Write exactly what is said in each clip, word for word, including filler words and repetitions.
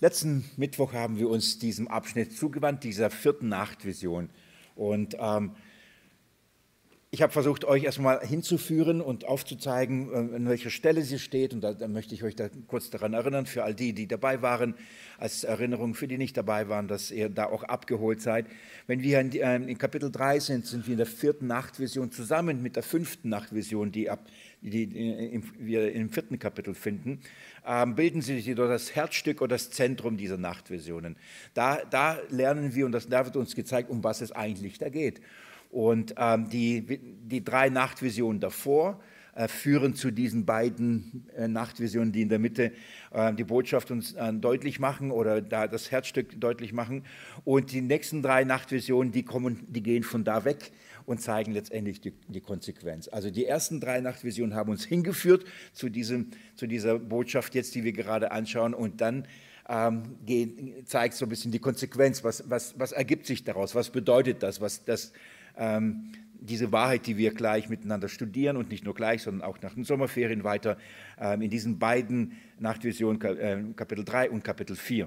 Letzten Mittwoch haben wir uns diesem Abschnitt zugewandt, dieser vierten Nachtvision. Und ähm, ich habe versucht, euch erstmal hinzuführen und aufzuzeigen, an welcher Stelle sie steht. Und da, da möchte ich euch da kurz daran erinnern, für all die, die dabei waren, als Erinnerung für die nicht dabei waren, dass ihr da auch abgeholt seid. Wenn wir in, äh, in Kapitel drei sind, sind wir in der vierten Nachtvision zusammen mit der fünften Nachtvision, die, ab, die, die wir im vierten Kapitel finden, ähm, bilden sie sich das Herzstück oder das Zentrum dieser Nachtvisionen. Da, da lernen wir, und das, da wird uns gezeigt, um was es eigentlich da geht. Und ähm, die, die drei Nachtvisionen davor äh, führen zu diesen beiden äh, Nachtvisionen, die in der Mitte äh, die Botschaft uns äh, deutlich machen oder da das Herzstück deutlich machen. Und die nächsten drei Nachtvisionen, die, kommen, die gehen von da weg und zeigen letztendlich die, die Konsequenz. Also die ersten drei Nachtvisionen haben uns hingeführt zu, diesem, zu dieser Botschaft jetzt, die wir gerade anschauen. Und dann ähm, geht, zeigt so ein bisschen die Konsequenz. Was, was, was ergibt sich daraus? Was bedeutet das? Was das Ähm, diese Wahrheit, die wir gleich miteinander studieren und nicht nur gleich, sondern auch nach den Sommerferien weiter ähm, in diesen beiden Nachtvisionen, äh, Kapitel drei und Kapitel vier.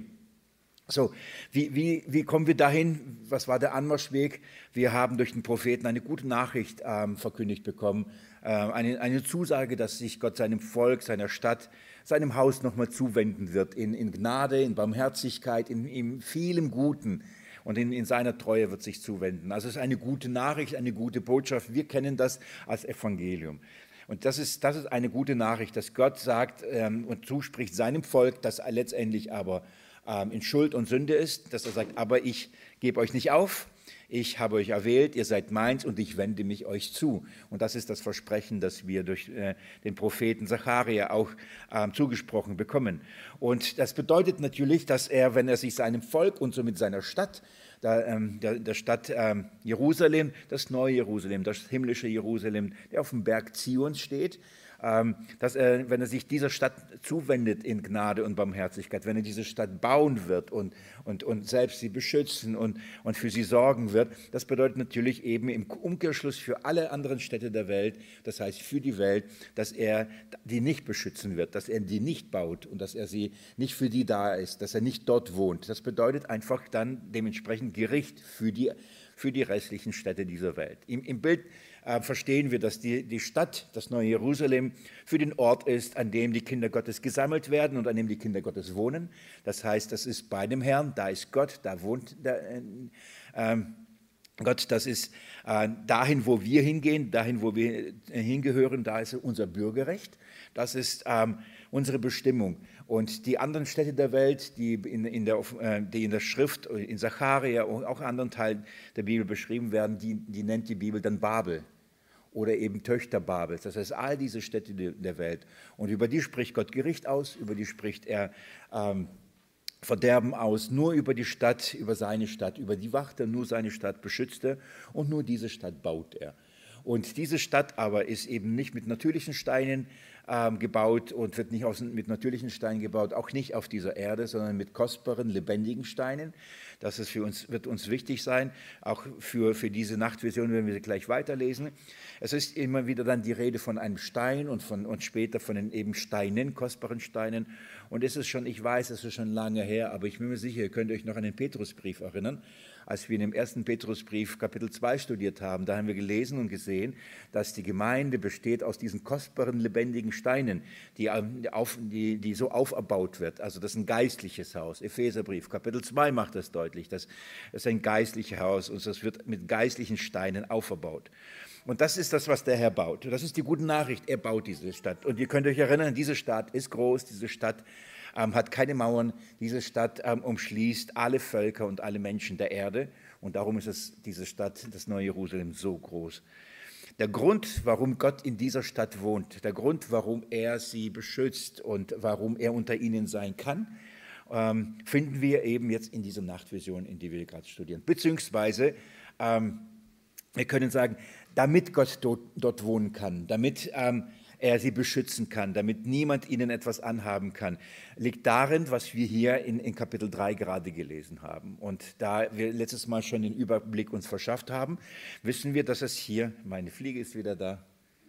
So, wie, wie, wie kommen wir dahin? Was war der Anmarschweg? Wir haben durch den Propheten eine gute Nachricht ähm, verkündigt bekommen, äh, eine, eine Zusage, dass sich Gott seinem Volk, seiner Stadt, seinem Haus nochmal zuwenden wird, in, in Gnade, in Barmherzigkeit, in, in vielem Guten. Und in, in seiner Treue wird sich zuwenden. Also es ist eine gute Nachricht, eine gute Botschaft. Wir kennen das als Evangelium. Und das ist, das ist eine gute Nachricht, dass Gott sagt ähm, und zuspricht seinem Volk, das letztendlich aber ähm, in Schuld und Sünde ist, dass er sagt, aber ich gebe euch nicht auf, ich habe euch erwählt, ihr seid meins und ich wende mich euch zu. Und das ist das Versprechen, das wir durch äh, den Propheten Zacharia auch ähm, zugesprochen bekommen. Und das bedeutet natürlich, dass er, wenn er sich seinem Volk und somit seiner Stadt, der, ähm, der, der Stadt ähm, Jerusalem, das neue Jerusalem, das himmlische Jerusalem, der auf dem Berg Zion steht, ähm, dass er, wenn er sich dieser Stadt zuwendet in Gnade und Barmherzigkeit, wenn er diese Stadt bauen wird und, und, und selbst sie beschützen und, und für sie sorgen wird, das bedeutet natürlich eben im Umkehrschluss für alle anderen Städte der Welt, das heißt für die Welt, dass er die nicht beschützen wird, dass er die nicht baut und dass er sie nicht für die da ist, dass er nicht dort wohnt. Das bedeutet einfach dann dementsprechend Gericht für die, für die restlichen Städte dieser Welt. Im, im Bild äh, verstehen wir, dass die, die Stadt, das neue Jerusalem, für den Ort ist, an dem die Kinder Gottes gesammelt werden und an dem die Kinder Gottes wohnen. Das heißt, das ist bei dem Herrn, da ist Gott, da wohnt der, äh, äh, Gott, das ist äh, dahin, wo wir hingehen, dahin, wo wir hingehören, da ist unser Bürgerrecht. Das ist ähm, unsere Bestimmung. Und die anderen Städte der Welt, die in, in, der, äh, die in der Schrift, in Zacharia und auch in anderen Teilen der Bibel beschrieben werden, die, die nennt die Bibel dann Babel oder eben Töchter Babels. Das heißt, all diese Städte der Welt. Und über die spricht Gott Gericht aus, über die spricht er ähm, Verderben aus, nur über die Stadt, über seine Stadt, über die wacht er, nur seine Stadt beschützt er und nur diese Stadt baut er. Und diese Stadt aber ist eben nicht mit natürlichen Steinen ähm, gebaut und wird nicht aus, mit natürlichen Steinen gebaut, auch nicht auf dieser Erde, sondern mit kostbaren, lebendigen Steinen. Das ist für uns, wird uns wichtig sein, auch für, für diese Nachtvision, wenn wir sie gleich weiterlesen. Es ist immer wieder dann die Rede von einem Stein und, von, und später von den eben Steinen, kostbaren Steinen. Und es ist schon, ich weiß, es ist schon lange her, aber ich bin mir sicher, ihr könnt euch noch an den Petrusbrief erinnern. Als wir in dem ersten Petrusbrief Kapitel zwei studiert haben, da haben wir gelesen und gesehen, dass die Gemeinde besteht aus diesen kostbaren, lebendigen Steinen, die, auf, die, die so auferbaut wird. Also das ist ein geistliches Haus. Epheserbrief Kapitel zwei macht das deutlich. Das ist ein geistliches Haus und das wird mit geistlichen Steinen auferbaut. Und das ist das, was der Herr baut. Das ist die gute Nachricht. Er baut diese Stadt. Und ihr könnt euch erinnern, diese Stadt ist groß, diese Stadt ähm, hat keine Mauern. Diese Stadt ähm, umschließt alle Völker und alle Menschen der Erde. Und darum ist es, diese Stadt, das neue Jerusalem, so groß. Der Grund, warum Gott in dieser Stadt wohnt, der Grund, warum er sie beschützt und warum er unter ihnen sein kann, ähm, finden wir eben jetzt in dieser Nachtvision, in die wir gerade studieren. Beziehungsweise, ähm, wir können sagen, damit Gott dort, dort wohnen kann, damit ähm, er sie beschützen kann, damit niemand ihnen etwas anhaben kann, liegt darin, was wir hier in, in Kapitel drei gerade gelesen haben. Und da wir letztes Mal schon den Überblick uns verschafft haben, wissen wir, dass es hier, meine Fliege ist wieder da,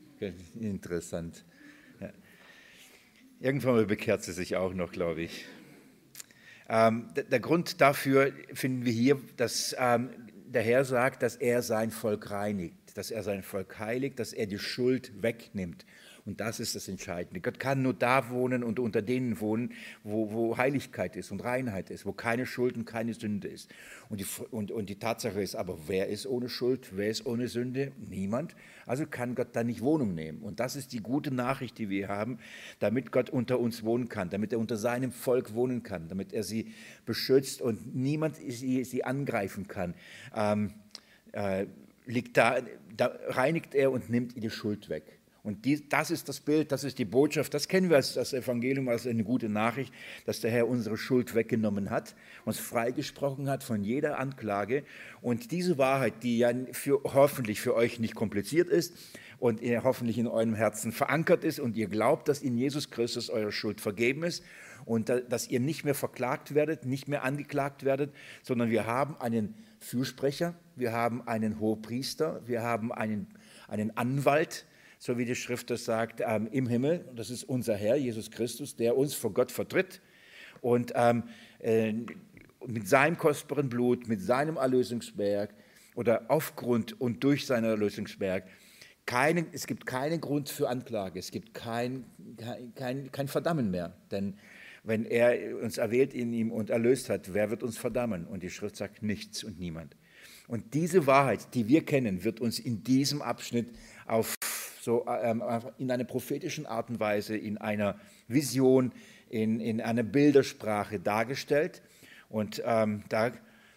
interessant. Ja. Irgendwann mal bekehrt sie sich auch noch, glaube ich. Ähm, der, der Grund dafür finden wir hier, dass ähm, der Herr sagt, dass er sein Volk reinigt, dass er sein Volk heiligt, dass er die Schuld wegnimmt. Und das ist das Entscheidende. Gott kann nur da wohnen und unter denen wohnen, wo, wo Heiligkeit ist und Reinheit ist, wo keine Schuld und keine Sünde ist. Und die, und, und die Tatsache ist aber, wer ist ohne Schuld, wer ist ohne Sünde? Niemand. Also kann Gott da nicht Wohnung nehmen. Und das ist die gute Nachricht, die wir haben, damit Gott unter uns wohnen kann, damit er unter seinem Volk wohnen kann, damit er sie beschützt und niemand sie, sie angreifen kann. Ähm, äh, liegt da, da reinigt er und nimmt ihr die Schuld weg. Und die, das ist das Bild, das ist die Botschaft, das kennen wir als das Evangelium als eine gute Nachricht, dass der Herr unsere Schuld weggenommen hat, uns freigesprochen hat von jeder Anklage. Und diese Wahrheit, die ja für, hoffentlich für euch nicht kompliziert ist und ihr hoffentlich in eurem Herzen verankert ist und ihr glaubt, dass in Jesus Christus eure Schuld vergeben ist und dass ihr nicht mehr verklagt werdet, nicht mehr angeklagt werdet, sondern wir haben einen Fürsprecher, wir haben einen Hohepriester, wir haben einen, einen Anwalt, so wie die Schrift das sagt, ähm, im Himmel. Das ist unser Herr, Jesus Christus, der uns vor Gott vertritt. Und ähm, äh, mit seinem kostbaren Blut, mit seinem Erlösungswerk oder aufgrund und durch sein Erlösungswerk, keine, es gibt keinen Grund für Anklage, es gibt kein, kein, kein Verdammen mehr. Denn wenn er uns erwählt in ihm und erlöst hat, wer wird uns verdammen? Und die Schrift sagt nichts und niemand. Und diese Wahrheit, die wir kennen, wird uns in diesem Abschnitt auf so ähm, in einer prophetischen Art und Weise, in einer Vision, in, in einer Bildersprache dargestellt. Und ähm, da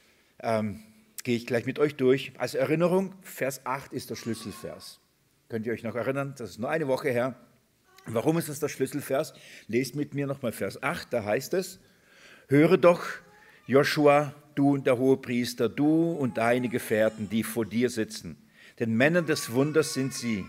ähm, gehe ich gleich mit euch durch. Als Erinnerung, Vers acht ist der Schlüsselvers. Könnt ihr euch noch erinnern? Das ist nur eine Woche her. Warum ist es der Schlüsselvers? Lest mit mir nochmal Vers acht, da heißt es, höre doch, Joshua, du und der Hohepriester, du und deine Gefährten, die vor dir sitzen. Denn Männer des Wunders sind sie.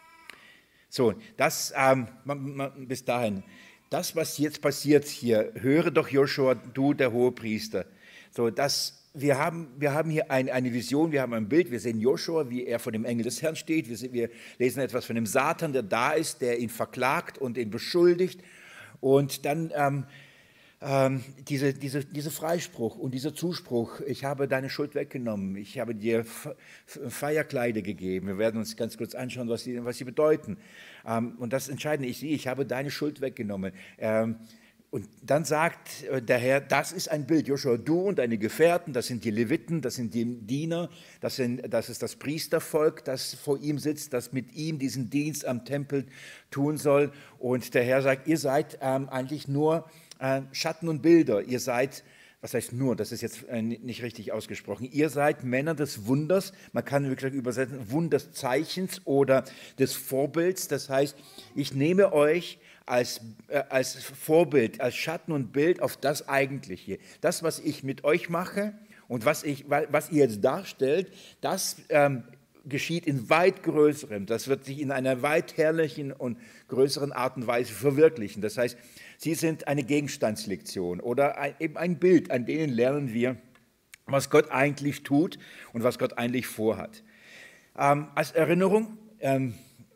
So, das ähm, bis dahin. Das, was jetzt passiert hier, höre doch Joshua, du der Hohepriester. So, das, wir, haben, wir haben hier ein, eine Vision, wir haben ein Bild, wir sehen Joshua, wie er vor dem Engel des Herrn steht. Wir, wir lesen etwas von dem Satan, der da ist, der ihn verklagt und ihn beschuldigt. Und dann ähm, ähm, diese, diese, dieser Freispruch und dieser Zuspruch, ich habe deine Schuld weggenommen, ich habe dir Feierkleider gegeben. Wir werden uns ganz kurz anschauen, was sie, was sie bedeuten. Ähm, und das Entscheidende ist, ich habe deine Schuld weggenommen. Ähm, und dann sagt der Herr, das ist ein Bild, Joshua, du und deine Gefährten, das sind die Leviten, das sind die Diener, das, sind, das ist das Priestervolk, das vor ihm sitzt, das mit ihm diesen Dienst am Tempel tun soll. Und der Herr sagt, ihr seid ähm, eigentlich nur äh, Schatten und Bilder, ihr seid, was heißt nur, das ist jetzt äh, nicht richtig ausgesprochen, ihr seid Männer des Wunders, man kann wirklich übersetzen, Wunderszeichens oder des Vorbilds, das heißt, ich nehme euch Als, äh, als Vorbild, als Schatten und Bild auf das Eigentliche. Das, was ich mit euch mache und was, ich, was ihr jetzt darstellt, das ähm, geschieht in weit größerem, das wird sich in einer weit herrlichen und größeren Art und Weise verwirklichen. Das heißt, sie sind eine Gegenstandslektion oder ein, eben ein Bild, an denen lernen wir, was Gott eigentlich tut und was Gott eigentlich vorhat. Ähm, als Erinnerung, ähm,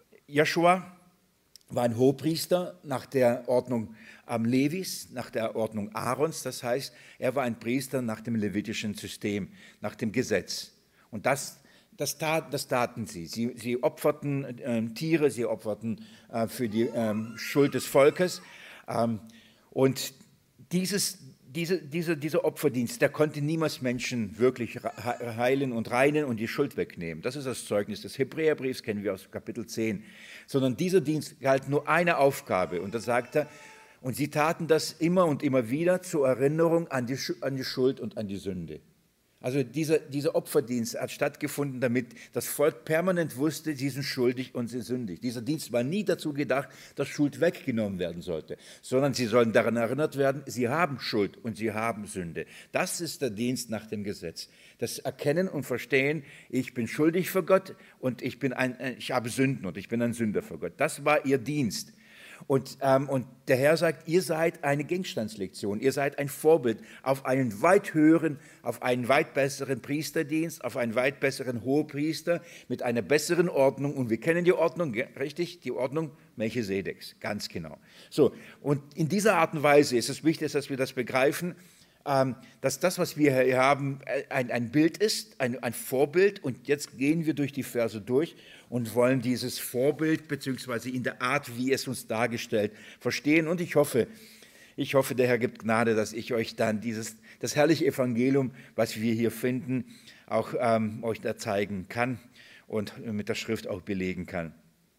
Joshua war ein Hohepriester nach der Ordnung ähm, Levis, nach der Ordnung Aarons. Das heißt, er war ein Priester nach dem levitischen System, nach dem Gesetz. Und das, das, tat, das taten sie. Sie, sie opferten äh, Tiere, sie opferten äh, für die ähm, Schuld des Volkes. Ähm, und dieses, diese, diese, dieser Opferdienst, der konnte niemals Menschen wirklich heilen und reinen und die Schuld wegnehmen. Das ist das Zeugnis des Hebräerbriefs, kennen wir aus Kapitel zehn. Sondern dieser Dienst galt nur eine Aufgabe. Und da sagt er, und sie taten das immer und immer wieder zur Erinnerung an die, an die Schuld und an die Sünde. Also dieser, dieser Opferdienst hat stattgefunden, damit das Volk permanent wusste, sie sind schuldig und sie sündig. Dieser Dienst war nie dazu gedacht, dass Schuld weggenommen werden sollte, sondern sie sollen daran erinnert werden, sie haben Schuld und sie haben Sünde. Das ist der Dienst nach dem Gesetz. Das Erkennen und Verstehen, ich bin schuldig vor Gott und ich, bin ein, ich habe Sünden und ich bin ein Sünder vor Gott. Das war ihr Dienst. Und, ähm, und der Herr sagt, ihr seid eine Gegenstandslektion, ihr seid ein Vorbild auf einen weit höheren, auf einen weit besseren Priesterdienst, auf einen weit besseren Hohepriester mit einer besseren Ordnung. Und wir kennen die Ordnung, richtig? Die Ordnung Melchisedeks, ganz genau. So, und in dieser Art und Weise ist es wichtig, dass wir das begreifen. dass das, was wir hier haben, ein, ein Bild ist, ein, ein Vorbild. Und jetzt gehen wir durch die Verse durch und wollen dieses Vorbild beziehungsweise in der Art, wie es uns dargestellt, verstehen. Und ich hoffe, ich hoffe, der Herr gibt Gnade, dass ich euch dann dieses, das herrliche Evangelium, was wir hier finden, auch ähm, euch da zeigen kann und mit der Schrift auch belegen kann.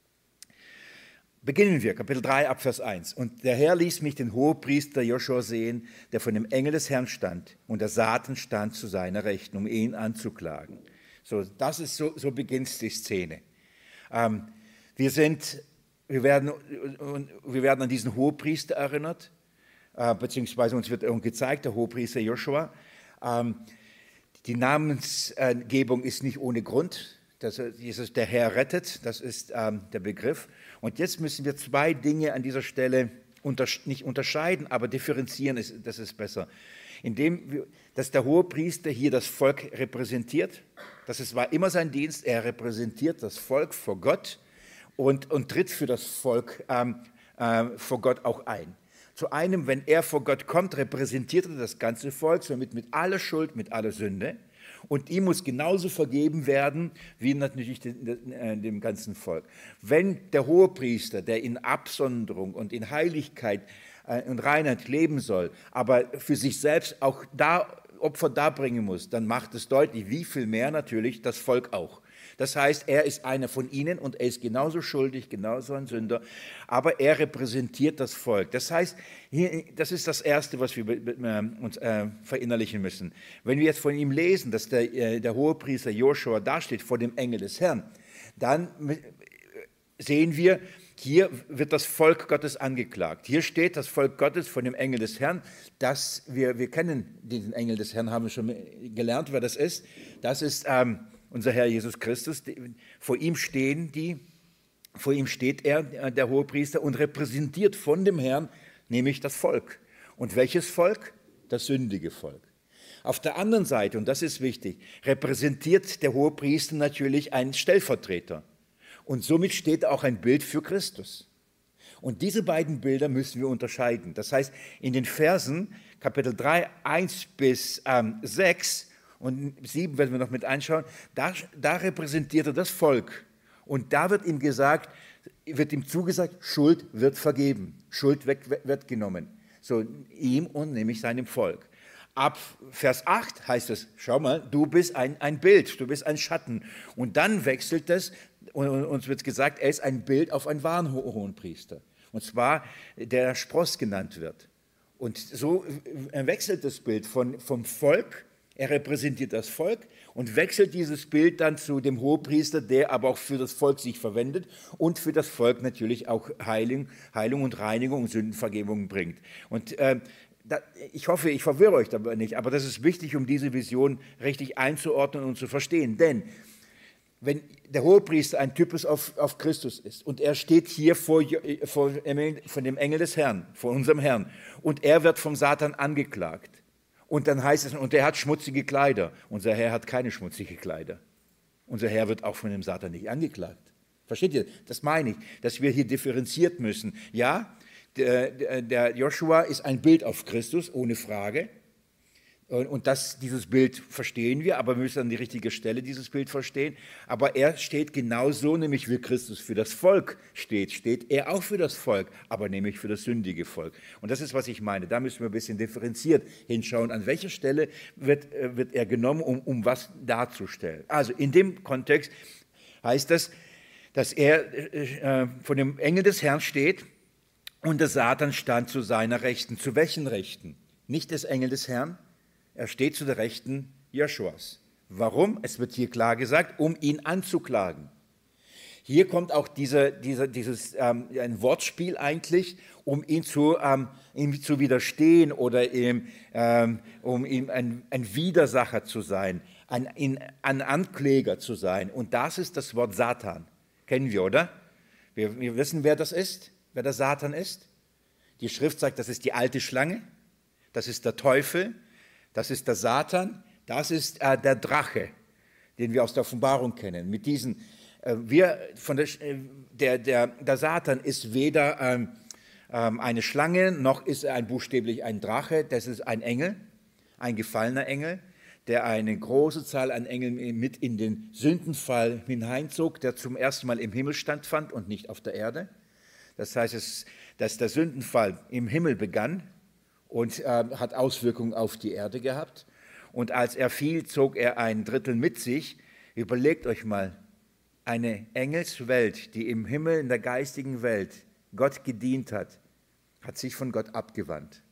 Beginnen wir, Kapitel drei, Abvers eins. Und der Herr ließ mich den Hohepriester Joshua sehen, der von dem Engel des Herrn stand, und der Satan stand zu seiner Rechten, um ihn anzuklagen. So, das ist so, so beginnt die Szene. Ähm, wir sind, wir werden, wir werden an diesen Hohepriester erinnert, äh, beziehungsweise uns wird gezeigt, der Hohepriester Joshua. Ähm, die Namensgebung ist nicht ohne Grund. Das ist der Herr rettet, das ist ähm, der Begriff. Und jetzt müssen wir zwei Dinge an dieser Stelle unter, nicht unterscheiden, aber differenzieren, ist, das ist besser. Indem, wir, dass der Hohepriester hier das Volk repräsentiert, das ist, war immer sein Dienst, er repräsentiert das Volk vor Gott und, und tritt für das Volk ähm, äh, vor Gott auch ein. Zu einem, wenn er vor Gott kommt, repräsentiert er das ganze Volk, somit mit aller Schuld, mit aller Sünde. Und ihm muss genauso vergeben werden, wie natürlich dem, dem ganzen Volk. Wenn der Hohepriester, der in Absonderung und in Heiligkeit und Reinheit leben soll, aber für sich selbst auch da Opfer darbringen muss, dann macht es deutlich, wie viel mehr natürlich das Volk auch. Das heißt, er ist einer von ihnen und er ist genauso schuldig, genauso ein Sünder, aber er repräsentiert das Volk. Das heißt, hier, das ist das Erste, was wir uns äh, verinnerlichen müssen. Wenn wir jetzt von ihm lesen, dass der, äh, der Hohepriester Joshua dasteht vor dem Engel des Herrn, dann sehen wir, hier wird das Volk Gottes angeklagt. Hier steht das Volk Gottes von dem Engel des Herrn. Das, wir, wir kennen diesen Engel des Herrn, haben wir schon gelernt, wer das ist. Das ist ähm, unser Herr Jesus Christus. Vor ihm stehen die, vor ihm steht er, der Hohepriester, und repräsentiert von dem Herrn, nämlich das Volk. Und welches Volk? Das sündige Volk. Auf der anderen Seite, und das ist wichtig, repräsentiert der Hohepriester natürlich einen Stellvertreter. Und somit steht auch ein Bild für Christus. Und diese beiden Bilder müssen wir unterscheiden. Das heißt, in den Versen Kapitel drei, eins bis sechs und sieben werden wir noch mit anschauen, da, da repräsentiert er das Volk. Und da wird ihm gesagt, wird ihm zugesagt, Schuld wird vergeben, Schuld weg, wird genommen. So ihm und nämlich seinem Volk. Ab Vers acht heißt es, schau mal, du bist ein, ein Bild, du bist ein Schatten. Und dann wechselt es, und uns wird gesagt, er ist ein Bild auf einen wahren Hohenpriester. Und zwar, der Spross genannt wird. Und so wechselt das Bild von, vom Volk, er repräsentiert das Volk und wechselt dieses Bild dann zu dem Hohepriester, der aber auch für das Volk sich verwendet und für das Volk natürlich auch Heilung, Heilung und Reinigung und Sündenvergebung bringt. Und äh, da, ich hoffe, ich verwirre euch dabei nicht, aber das ist wichtig, um diese Vision richtig einzuordnen und zu verstehen. Denn wenn der Hohepriester ein Typus auf, auf Christus ist und er steht hier vor, vor, von dem Engel des Herrn, vor unserem Herrn, und er wird vom Satan angeklagt. Und dann heißt es, und er hat schmutzige Kleider. Unser Herr hat keine schmutzigen Kleider. Unser Herr wird auch von dem Satan nicht angeklagt. Versteht ihr? Das meine ich, dass wir hier differenziert müssen. Ja, der, der Joshua ist ein Bild auf Christus, ohne Frage. Und das, dieses Bild verstehen wir, aber wir müssen an die richtige Stelle dieses Bild verstehen. Aber er steht genauso, nämlich wie Christus für das Volk steht, steht er auch für das Volk, aber nämlich für das sündige Volk. Und das ist, was ich meine. Da müssen wir ein bisschen differenziert hinschauen, an welcher Stelle wird, wird er genommen, um, um was darzustellen. Also in dem Kontext heißt das, dass er äh, von dem Engel des Herrn steht und der Satan stand zu seiner Rechten. Zu welchen Rechten? Nicht des Engel des Herrn. Er steht zu der Rechten Joshuas. Warum? Es wird hier klar gesagt, um ihn anzuklagen. Hier kommt auch diese, diese, dieses ähm, ein Wortspiel eigentlich, um ihn zu, ähm, ihm zu widerstehen oder ihm, ähm, um ihm ein, ein Widersacher zu sein, ein, ein Ankläger zu sein. Und das ist das Wort Satan. Kennen wir, oder? Wir, wir wissen, wer das ist, wer der Satan ist. Die Schrift sagt, das ist die alte Schlange, das ist der Teufel, das ist der Satan, das ist äh, der Drache, den wir aus der Offenbarung kennen. Mit diesen, äh, wir von der, der, der, der Satan ist weder ähm, ähm, eine Schlange, noch ist er ein, buchstäblich ein Drache, das ist ein Engel. ein gefallener Engel, der eine große Zahl an Engeln mit in den Sündenfall hineinzog, der zum ersten Mal im Himmel stattfand und nicht auf der Erde. Das heißt, dass der Sündenfall im Himmel begann und äh, hat Auswirkungen auf die Erde gehabt. Und als er fiel, zog er ein Drittel mit sich. Überlegt euch mal, eine Engelswelt, die im Himmel, in der geistigen Welt Gott gedient hat, hat sich von Gott abgewandt.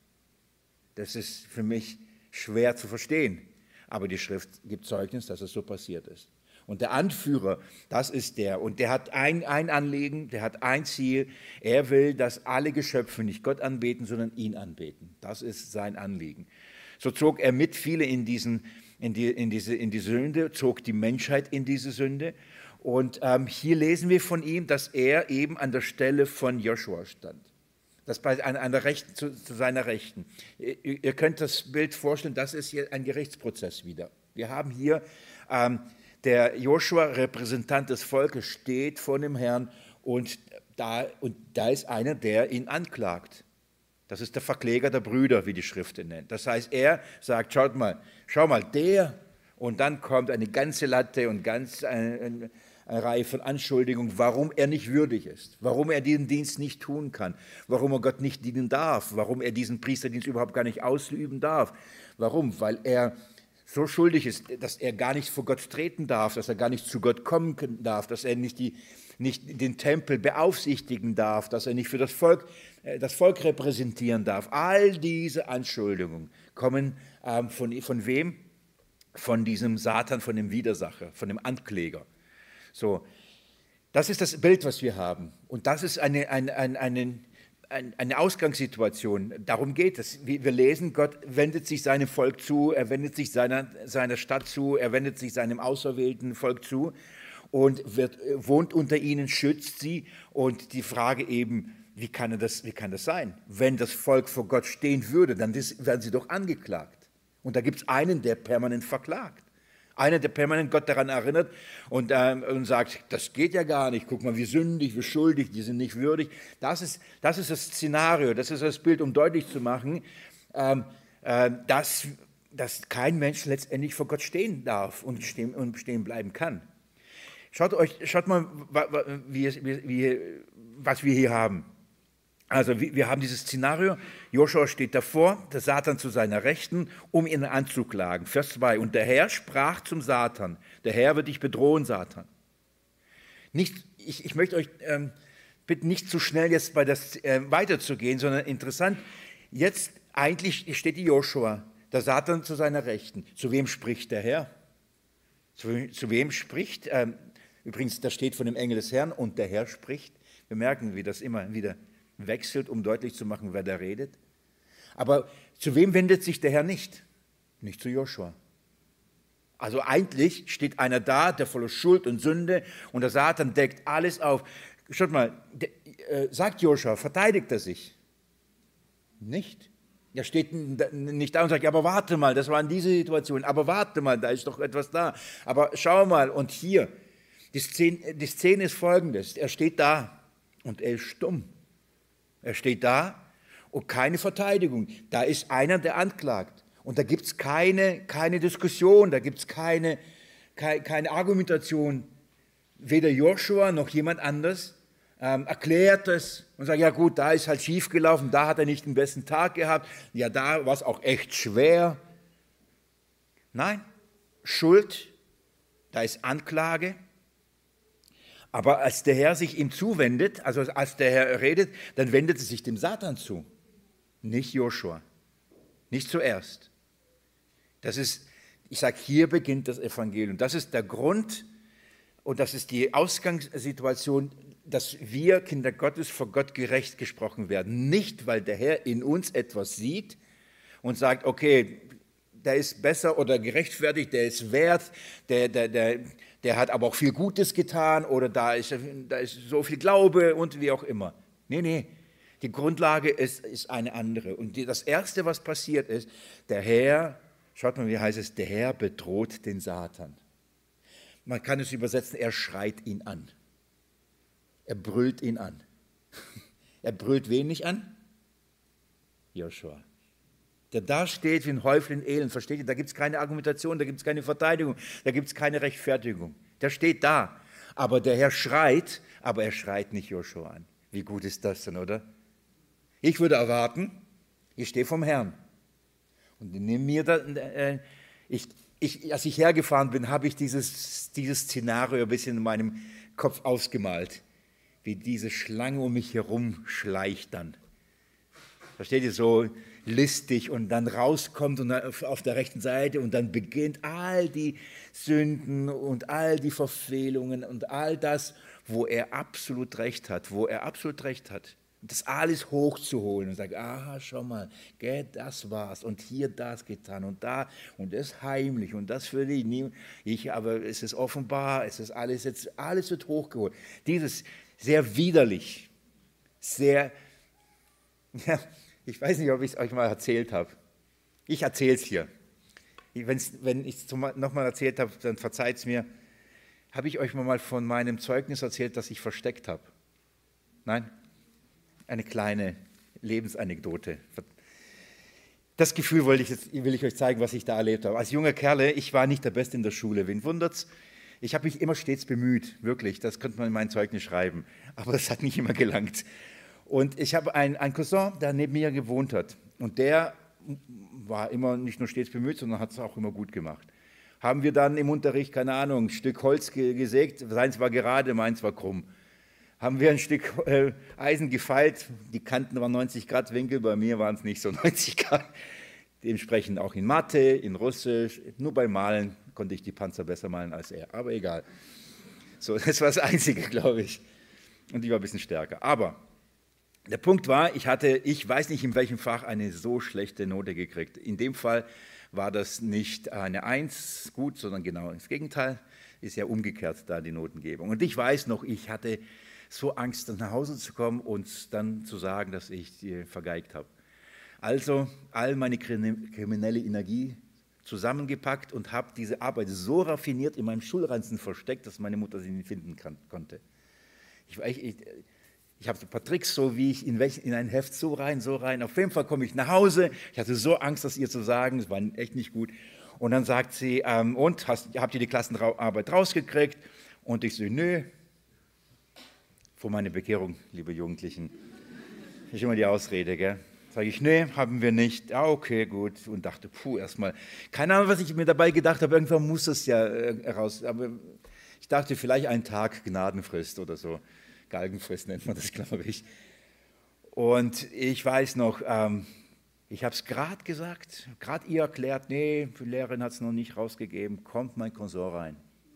Das ist für mich schwer zu verstehen. Aber die Schrift gibt Zeugnis, dass es so passiert ist. Und der Anführer, das ist der. Und der hat ein, ein Anliegen, der hat ein Ziel. Er will, dass alle Geschöpfe nicht Gott anbeten, sondern ihn anbeten. Das ist sein Anliegen. So zog er mit viele in, diesen, in, die, in, diese, in die Sünde, zog die Menschheit in diese Sünde. Und ähm, hier lesen wir von ihm, dass er eben an der Stelle von Joshua stand. Das bei, an, an der Rechten, zu, zu seiner Rechten. Ihr, ihr könnt das Bild vorstellen, das ist hier ein Gerichtsprozess wieder. Wir haben hier, ähm, der Joshua, Repräsentant des Volkes, steht vor dem Herrn und da, und da ist einer, der ihn anklagt. Das ist der Verkläger der Brüder, wie die Schrift ihn nennt. Das heißt, er sagt, schaut mal, schau mal, der, und dann kommt eine ganze Latte und ganz eine, eine, eine Reihe von Anschuldigungen, warum er nicht würdig ist, warum er diesen Dienst nicht tun kann, warum er Gott nicht dienen darf, warum er diesen Priesterdienst überhaupt gar nicht ausüben darf. Warum? Weil er so schuldig ist, dass er gar nicht vor Gott treten darf, dass er gar nicht zu Gott kommen darf, dass er nicht, die, nicht den Tempel beaufsichtigen darf, dass er nicht für das Volk, das Volk repräsentieren darf. All diese Anschuldigungen kommen ähm, von, von wem? Von diesem Satan, von dem Widersacher, von dem Ankläger. So, das ist das Bild, was wir haben. Und das ist eine, eine, eine, eine, eine Ausgangssituation. Darum geht es. Wir lesen, Gott wendet sich seinem Volk zu, er wendet sich seiner, seiner Stadt zu, er wendet sich seinem auserwählten Volk zu und wird, wohnt unter ihnen, schützt sie. Und die Frage eben, wie kann, das, wie kann das sein? Wenn das Volk vor Gott stehen würde, dann werden sie doch angeklagt. Und da gibt es einen, der permanent verklagt. Einer, der permanent Gott daran erinnert und, ähm, und sagt, das geht ja gar nicht, guck mal, wie sündig, wie schuldig, die sind nicht würdig. Das ist das, ist das Szenario, das ist das Bild, um deutlich zu machen, ähm, äh, dass, dass kein Mensch letztendlich vor Gott stehen darf und stehen, und stehen bleiben kann. Schaut, euch, schaut mal, wie, wie, wie, was wir hier haben. Also wir haben dieses Szenario, Joshua steht davor, der Satan zu seiner Rechten, um ihn anzuklagen. Vers zwei, und der Herr sprach zum Satan, der Herr wird dich bedrohen, Satan. Nicht, ich, ich möchte euch ähm, bitten, nicht zu schnell jetzt bei das äh, weiterzugehen, sondern interessant, jetzt eigentlich steht die Joshua, der Satan zu seiner Rechten. Zu wem spricht der Herr? Zu, zu wem spricht, ähm, übrigens, da steht von dem Engel des Herrn und der Herr spricht. Wir merken, wie das immer wieder wechselt, um deutlich zu machen, wer da redet. Aber zu wem wendet sich der Herr nicht? Nicht zu Joshua. Also eigentlich steht einer da, der voller Schuld und Sünde und der Satan deckt alles auf. Schaut mal, der, äh, sagt Joshua, verteidigt er sich? Nicht. Er steht nicht da und sagt, ja, aber warte mal, das war in dieser Situation, aber warte mal, da ist doch etwas da. Aber schau mal, und hier, die Szene, die Szene ist folgendes, er steht da und er ist stumm. Er steht da und keine Verteidigung. Da ist einer, der anklagt. Und da gibt es keine, keine Diskussion, da gibt es keine, keine, keine Argumentation. Weder Joshua noch jemand anders ähm, erklärt es und sagt, ja gut, da ist halt schief gelaufen, da hat er nicht den besten Tag gehabt, ja, da war es auch echt schwer. Nein, Schuld, da ist Anklage. Aber als der Herr sich ihm zuwendet, also als der Herr redet, dann wendet er sich dem Satan zu, nicht Joshua, nicht zuerst. Das ist, ich sage, hier beginnt das Evangelium. Das ist der Grund und das ist die Ausgangssituation, dass wir Kinder Gottes vor Gott gerecht gesprochen werden. Nicht, weil der Herr in uns etwas sieht und sagt, okay, der ist besser oder gerechtfertigt, der ist wert, der, der, der, der hat aber auch viel Gutes getan oder da ist, da ist so viel Glaube und wie auch immer. Nee, nee, die Grundlage ist, ist eine andere. Und die, das Erste, was passiert ist, der Herr, schaut mal, wie heißt es, der Herr bedroht den Satan. Man kann es übersetzen, er schreit ihn an. Er brüllt ihn an. Er brüllt wen nicht an? Joshua. der da steht wie ein Häufel in Elend, versteht ihr? Da gibt es keine Argumentation, da gibt es keine Verteidigung, da gibt es keine Rechtfertigung. Der steht da, aber der Herr schreit, aber er schreit nicht Joshua an. Wie gut ist das denn, oder? Ich würde erwarten, ich stehe vom Herrn und neben mir, da, äh, ich, ich, als ich hergefahren bin, habe ich dieses, dieses Szenario ein bisschen in meinem Kopf ausgemalt, wie diese Schlange um mich herum schleicht dann. Versteht ihr, so listig und dann rauskommt und auf der rechten Seite und dann beginnt all die Sünden und all die Verfehlungen und all das, wo er absolut recht hat, wo er absolut recht hat. Das alles hochzuholen und sagen, aha, schau mal, gell, das war's und hier das getan und da und das heimlich und das für dich. Ich, aber es ist offenbar, es ist alles jetzt, alles wird hochgeholt. Dieses sehr widerlich, sehr, ja, ich weiß nicht, ob ich es euch mal erzählt habe. Ich erzähle es hier. Wenn's, wenn ich es nochmal erzählt habe, dann verzeiht es mir. Habe ich euch mal von meinem Zeugnis erzählt, das ich versteckt habe? Nein? Eine kleine Lebensanekdote. Das Gefühl wollte ich jetzt, will ich euch zeigen, was ich da erlebt habe. Als junger Kerl, ich war nicht der Beste in der Schule. Wen wundert's? Ich habe mich immer stets bemüht, wirklich. Das könnte man in mein Zeugnis schreiben. Aber das hat nicht immer gelangt. Und ich habe einen, einen Cousin, der neben mir gewohnt hat. Und der war immer nicht nur stets bemüht, sondern hat es auch immer gut gemacht. Haben wir dann im Unterricht, keine Ahnung, ein Stück Holz gesägt. Seins war gerade, meins war krumm. Haben wir ein Stück äh, Eisen gefeilt, die Kanten waren neunzig Grad Winkel, bei mir waren es nicht so neunzig Grad. Dementsprechend auch in Mathe, in Russisch, nur beim Malen konnte ich die Panzer besser malen als er, aber egal. So, das war das Einzige, glaube ich. Und ich war ein bisschen stärker. Aber der Punkt war, ich hatte, ich weiß nicht in welchem Fach, eine so schlechte Note gekriegt. In dem Fall war das nicht eine Eins gut, sondern genau das Gegenteil. Ist ja umgekehrt da die Notengebung. Und ich weiß noch, ich hatte so Angst, nach Hause zu kommen und dann zu sagen, dass ich die vergeigt habe. Also all meine kriminelle Energie zusammengepackt und habe diese Arbeit so raffiniert in meinem Schulranzen versteckt, dass meine Mutter sie nicht finden kann, konnte. Ich, ich, ich, ich habe so ein paar Tricks, so wie ich in, welch, in ein Heft so rein, so rein. Auf jeden Fall komme ich nach Hause. Ich hatte so Angst, das ihr zu sagen. Das war echt nicht gut. Und dann sagt sie, ähm, und, hast, habt ihr die Klassenarbeit rausgekriegt? Und ich so, nö. Vor meiner Bekehrung, liebe Jugendlichen, ist immer die Ausrede, gell? Sage ich, nee, haben wir nicht. Ja, okay, gut. Und dachte, puh, erstmal, keine Ahnung, was ich mir dabei gedacht habe, irgendwann muss es ja äh, raus. Aber ich dachte, vielleicht einen Tag Gnadenfrist oder so. Galgenfrist nennt man das, glaube ich. Und ich weiß noch, ähm, ich habe es gerade gesagt, gerade ihr erklärt, nee, die Lehrerin hat es noch nicht rausgegeben, kommt mein Cousin rein.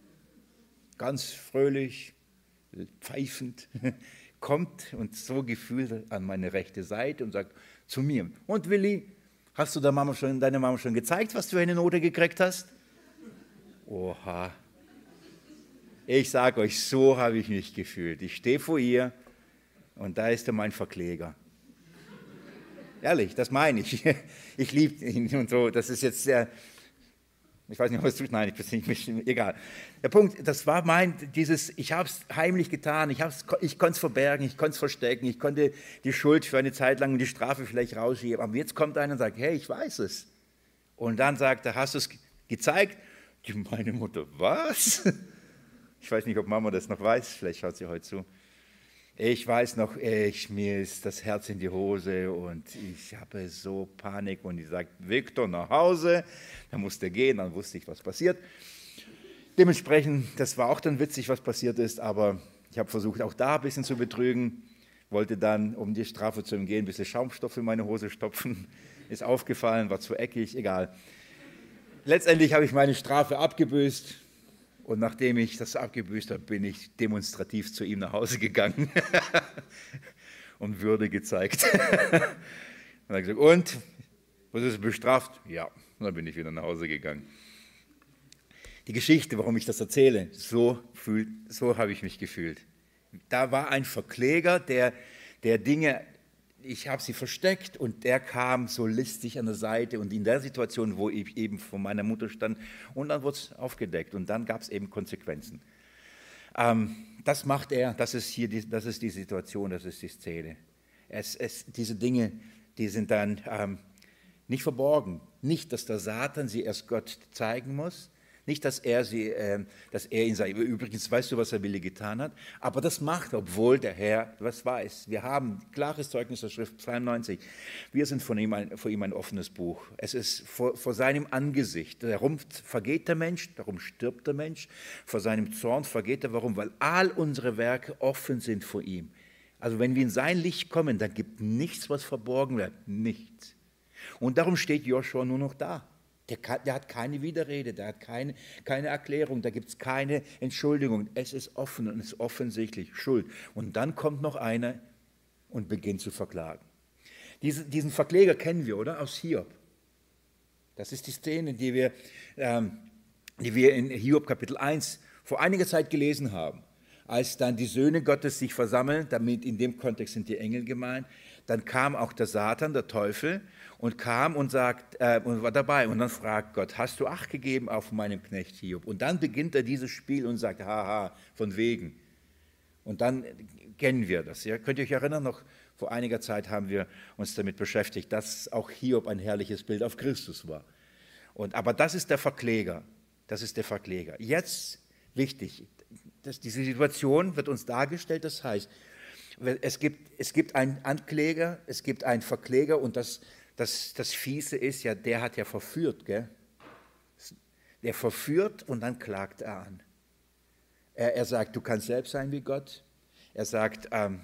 Ganz fröhlich, pfeifend, kommt und so gefühlt an meine rechte Seite und sagt zu mir, und Willi, hast du der Mama schon, deiner Mama schon gezeigt, was du für eine Note gekriegt hast? Oha. Ich sage euch, so habe ich mich gefühlt. Ich stehe vor ihr und da ist er mein Verkläger. Ehrlich, das meine ich. Ich liebe ihn und so. Das ist jetzt sehr, ich weiß nicht, was du, nein, ich bin nicht, egal. Der Punkt, das war mein, dieses, ich habe es heimlich getan, ich, ich konnte es verbergen, ich konnte es verstecken, ich konnte die Schuld für eine Zeit lang und die Strafe vielleicht rausschieben. Aber jetzt kommt einer und sagt, hey, ich weiß es. Und dann sagt er, hast du es gezeigt? Meine Mutter, was? Ich weiß nicht, ob Mama das noch weiß, vielleicht schaut sie heute zu. Ich weiß noch, ich, mir ist das Herz in die Hose und ich habe so Panik und die sagt, Viktor, nach Hause. Dann musste er gehen, dann wusste ich, was passiert. Dementsprechend, das war auch dann witzig, was passiert ist, aber ich habe versucht, auch da ein bisschen zu betrügen, wollte dann, um die Strafe zu umgehen, ein bisschen Schaumstoff in meine Hose stopfen. Ist aufgefallen, war zu eckig, egal. Letztendlich habe ich meine Strafe abgebüßt. Und nachdem ich das abgebüßt habe, bin ich demonstrativ zu ihm nach Hause gegangen und Würde gezeigt. Und er hat gesagt, und, was ist bestraft? Ja, und dann bin ich wieder nach Hause gegangen. Die Geschichte, warum ich das erzähle, so, fühl, so habe ich mich gefühlt. Da war ein Verkläger, der, der Dinge, ich habe sie versteckt und der kam so listig an der Seite und in der Situation, wo ich eben vor meiner Mutter stand und dann wurde es aufgedeckt und dann gab es eben Konsequenzen. Ähm, das macht er, das ist hier, die, das ist die Situation, das ist die Szene. Es, es, diese Dinge, die sind dann, ähm, nicht verborgen. Nicht, dass der Satan sie erst Gott zeigen muss, nicht, dass er sie, äh, dass er ihn sagt, übrigens weißt du, was der Wille getan hat, aber das macht, obwohl der Herr was weiß. Wir haben klares Zeugnis der Schrift, Psalm neunzig. Wir sind von ihm ein, vor ihm ein offenes Buch. Es ist vor, vor seinem Angesicht. Darum vergeht der Mensch, darum stirbt der Mensch. Vor seinem Zorn vergeht er. Warum? Weil all unsere Werke offen sind vor ihm. Also wenn wir in sein Licht kommen, dann gibt nichts, was verborgen wird. Nichts. Und darum steht Joshua nur noch da. Der, kann, der hat keine Widerrede, der hat keine, keine Erklärung, da gibt es keine Entschuldigung. Es ist offen und es ist offensichtlich Schuld. Und dann kommt noch einer und beginnt zu verklagen. Diese, diesen Verkläger kennen wir, oder? Aus Hiob. Das ist die Szene, die wir, ähm, die wir in Hiob Kapitel eins vor einiger Zeit gelesen haben. Als dann die Söhne Gottes sich versammeln, damit in dem Kontext sind die Engel gemeint, dann kam auch der Satan, der Teufel, und kam und, sagt, äh, und war dabei. Und dann fragt Gott, hast du Acht gegeben auf meinem Knecht Hiob? Und dann beginnt er dieses Spiel und sagt, haha, von wegen. Und dann kennen wir das. Ja? Könnt ihr euch erinnern, noch vor einiger Zeit haben wir uns damit beschäftigt, dass auch Hiob ein herrliches Bild auf Christus war. Und, aber das ist der Verkläger. Das ist der Verkläger. Jetzt, wichtig, dass diese Situation wird uns dargestellt, das heißt, es gibt, es gibt einen Ankläger, es gibt einen Verkläger und das, das, das Fiese ist ja, der hat ja verführt, gell? Der verführt und dann klagt er an. Er, er sagt, du kannst selbst sein wie Gott. Er sagt, ähm,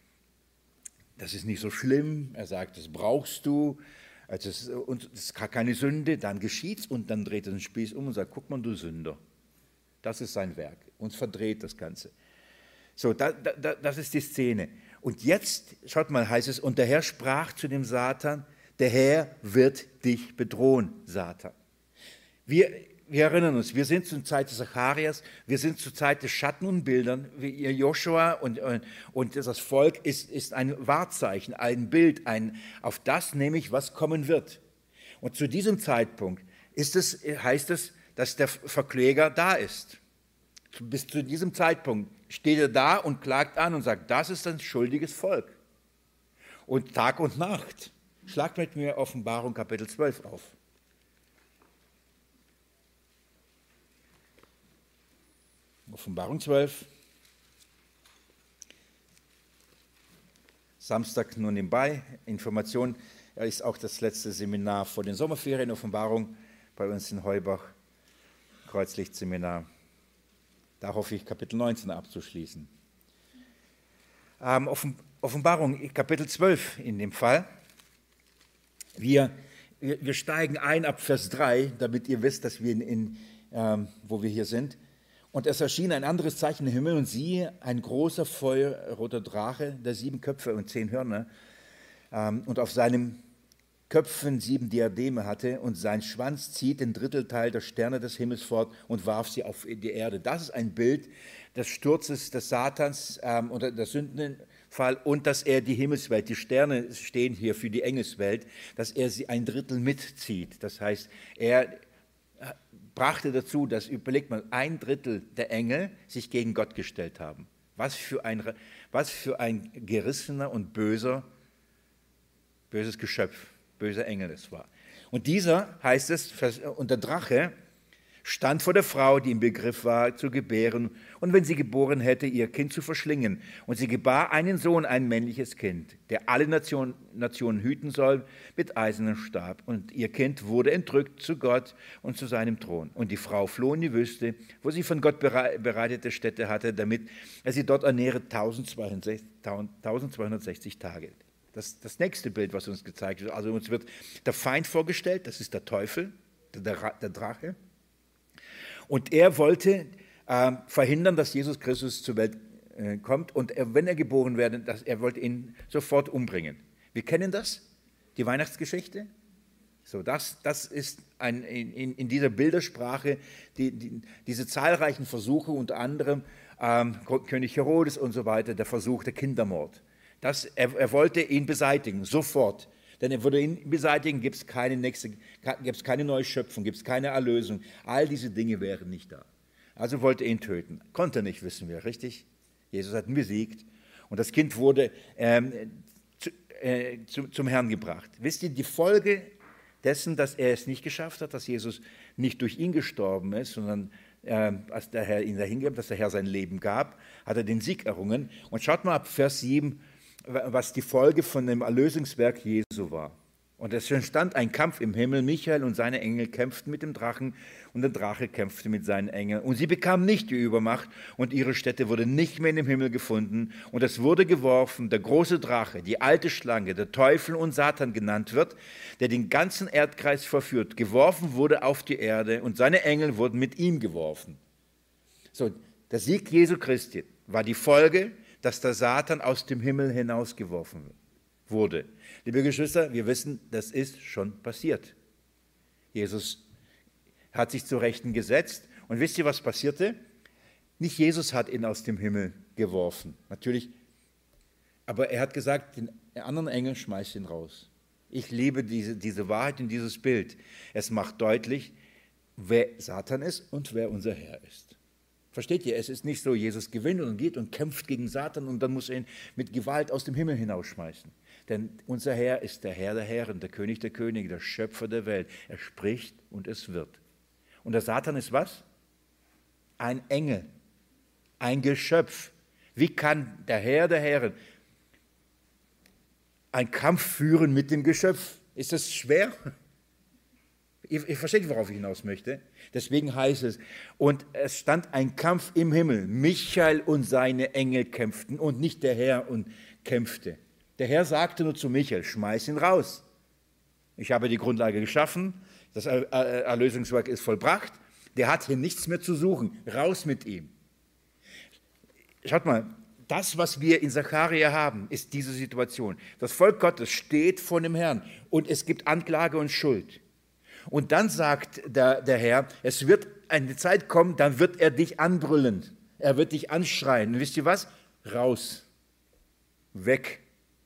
das ist nicht so schlimm. Er sagt, das brauchst du. Also das, und das ist gar keine Sünde. Dann geschieht's und dann dreht er den Spieß um und sagt, guck mal, du Sünder. Das ist sein Werk und verdreht das Ganze. So, da, da, das ist die Szene. Und jetzt, schaut mal, heißt es, und der Herr sprach zu dem Satan, der Herr wird dich bedrohen, Satan. Wir, wir erinnern uns, wir sind zur Zeit des Zacharias, wir sind zur Zeit des Schatten und Bildern, wie ihr Joshua und, und, und das Volk ist, ist ein Wahrzeichen, ein Bild, ein, auf das nämlich, was kommen wird. Und zu diesem Zeitpunkt ist es, heißt es, dass der Verkläger da ist. Bis zu diesem Zeitpunkt steht er da und klagt an und sagt, das ist ein schuldiges Volk. Und Tag und Nacht. Schlagt mit mir Offenbarung Kapitel zwölf auf. Offenbarung zwölf. Samstag nur nebenbei. Information, er ist auch das letzte Seminar vor den Sommerferien. Offenbarung bei uns in Heubach. Kreuzlichtseminar. Da hoffe ich, Kapitel neunzehn abzuschließen. Ähm, Offen, Offenbarung, Kapitel zwölf in dem Fall. Wir, wir, wir steigen ein ab Vers drei, damit ihr wisst, dass wir in, in, ähm, wo wir hier sind. Und es erschien ein anderes Zeichen im Himmel und siehe, ein großer feuerroter Drache, der sieben Köpfe und zehn Hörner ähm, und auf seinem Köpfen sieben Diademe hatte und sein Schwanz zieht den Drittelteil der Sterne des Himmels fort und warf sie auf die Erde. Das ist ein Bild des Sturzes des Satans ähm, oder der Sündenfall und dass er die Himmelswelt, die Sterne stehen hier für die Engelswelt, dass er sie ein Drittel mitzieht. Das heißt, er brachte dazu, dass, überlegt man, ein Drittel der Engel sich gegen Gott gestellt haben. Was für ein, was für ein gerissener und böser, böses Geschöpf. Böser Engel es war. Und dieser, heißt es, und der Drache stand vor der Frau, die im Begriff war, zu gebären, und wenn sie geboren hätte, ihr Kind zu verschlingen. Und sie gebar einen Sohn, ein männliches Kind, der alle Nationen, Nationen hüten soll mit eisernem Stab. Und ihr Kind wurde entrückt zu Gott und zu seinem Thron. Und die Frau floh in die Wüste, wo sie von Gott bereitete Stätte hatte, damit er sie dort ernähre tausendzweihundertsechzig Tage. Das, das nächste Bild, was uns gezeigt wird, also uns wird der Feind vorgestellt, das ist der Teufel, der, der Drache. Und er wollte äh, verhindern, dass Jesus Christus zur Welt äh, kommt. Und er, wenn er geboren werde, dass er wollte ihn sofort umbringen. Wir kennen das, die Weihnachtsgeschichte. So, das, das ist ein, in, in dieser Bildersprache die, die, diese zahlreichen Versuche, unter anderem ähm, König Herodes und so weiter, der Versuch der Kindermord. Das, er, er wollte ihn beseitigen, sofort. Denn er würde ihn beseitigen, gibt es keine nächste, gibt es keine neue Schöpfung, gibt es keine Erlösung. All diese Dinge wären nicht da. Also wollte er ihn töten. Konnte nicht, wissen wir, richtig? Jesus hat ihn besiegt. Und das Kind wurde ähm, zu, äh, zu, zum Herrn gebracht. Wisst ihr, die Folge dessen, dass er es nicht geschafft hat, dass Jesus nicht durch ihn gestorben ist, sondern äh, als der Herr ihn dahingab, dass der Herr sein Leben gab, hat er den Sieg errungen. Und schaut mal ab Vers sieben, was die Folge von dem Erlösungswerk Jesu war. Und es entstand ein Kampf im Himmel. Michael und seine Engel kämpften mit dem Drachen und der Drache kämpfte mit seinen Engeln. Und sie bekamen nicht die Übermacht und ihre Stätte wurde nicht mehr in dem Himmel gefunden. Und es wurde geworfen, der große Drache, die alte Schlange, der Teufel und Satan genannt wird, der den ganzen Erdkreis verführt, geworfen wurde auf die Erde und seine Engel wurden mit ihm geworfen. So, der Sieg Jesu Christi war die Folge, dass der Satan aus dem Himmel hinausgeworfen wurde. Liebe Geschwister, wir wissen, das ist schon passiert. Jesus hat sich zu Rechten gesetzt und wisst ihr, was passierte? Nicht Jesus hat ihn aus dem Himmel geworfen, natürlich, aber er hat gesagt, den anderen Engel schmeißt ihn raus. Ich liebe diese, diese Wahrheit und dieses Bild. Es macht deutlich, wer Satan ist und wer unser Herr ist. Versteht ihr, es ist nicht so, Jesus gewinnt und geht und kämpft gegen Satan und dann muss er ihn mit Gewalt aus dem Himmel hinausschmeißen. Denn unser Herr ist der Herr der Herren, der König der Könige, der Schöpfer der Welt. Er spricht und es wird. Und der Satan ist was? Ein Engel, ein Geschöpf. Wie kann der Herr der Herren einen Kampf führen mit dem Geschöpf? Ist das schwer? Ihr, ihr versteht, worauf ich hinaus möchte. Deswegen heißt es, und es stand ein Kampf im Himmel. Michael und seine Engel kämpften und nicht der Herr und kämpfte. Der Herr sagte nur zu Michael, schmeiß ihn raus. Ich habe die Grundlage geschaffen, das Erlösungswerk ist vollbracht, der hat hier nichts mehr zu suchen, raus mit ihm. Schaut mal, das, was wir in Sacharja haben, ist diese Situation. Das Volk Gottes steht vor dem Herrn und es gibt Anklage und Schuld. Und dann sagt der, der Herr, es wird eine Zeit kommen, dann wird er dich anbrüllen, er wird dich anschreien. Und wisst ihr was? Raus, weg.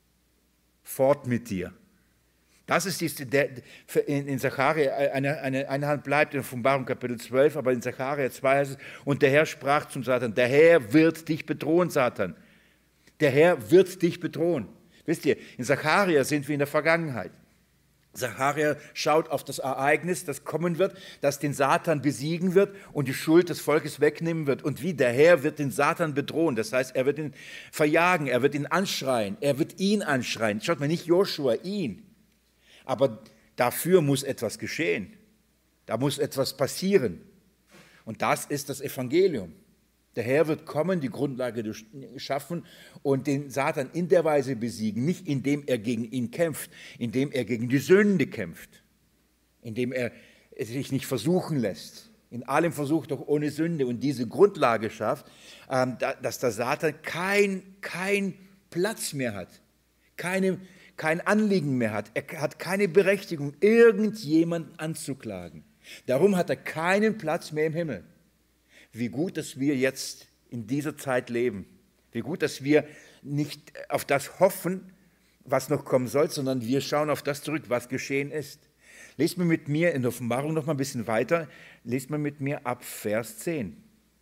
Fort mit dir. Das ist die, der, in, in Sacharja, eine, eine, eine Hand bleibt in Offenbarung Kapitel zwölf, aber in Sacharja zwei heißt es, und der Herr sprach zum Satan, der Herr wird dich bedrohen, Satan. Der Herr wird dich bedrohen. Wisst ihr, in Sacharja sind wir in der Vergangenheit. Sacharja schaut auf das Ereignis, das kommen wird, das den Satan besiegen wird und die Schuld des Volkes wegnehmen wird. Und wie der Herr wird den Satan bedrohen. Das heißt, er wird ihn verjagen, er wird ihn anschreien, er wird ihn anschreien. Schaut mal, nicht Joshua, ihn. Aber dafür muss etwas geschehen. Da muss etwas passieren. Und das ist das Evangelium. Der Herr wird kommen, die Grundlage schaffen und den Satan in der Weise besiegen, nicht indem er gegen ihn kämpft, indem er gegen die Sünde kämpft, indem er sich nicht versuchen lässt, in allem versucht doch ohne Sünde und diese Grundlage schafft, dass der Satan kein, kein Platz mehr hat, keine, kein Anliegen mehr hat, er hat keine Berechtigung, irgendjemanden anzuklagen. Darum hat er keinen Platz mehr im Himmel. Wie gut, dass wir jetzt in dieser Zeit leben. Wie gut, dass wir nicht auf das hoffen, was noch kommen soll, sondern wir schauen auf das zurück, was geschehen ist. Lest mal mit mir in der Offenbarung noch mal ein bisschen weiter. Lest mal mit mir ab Vers zehn.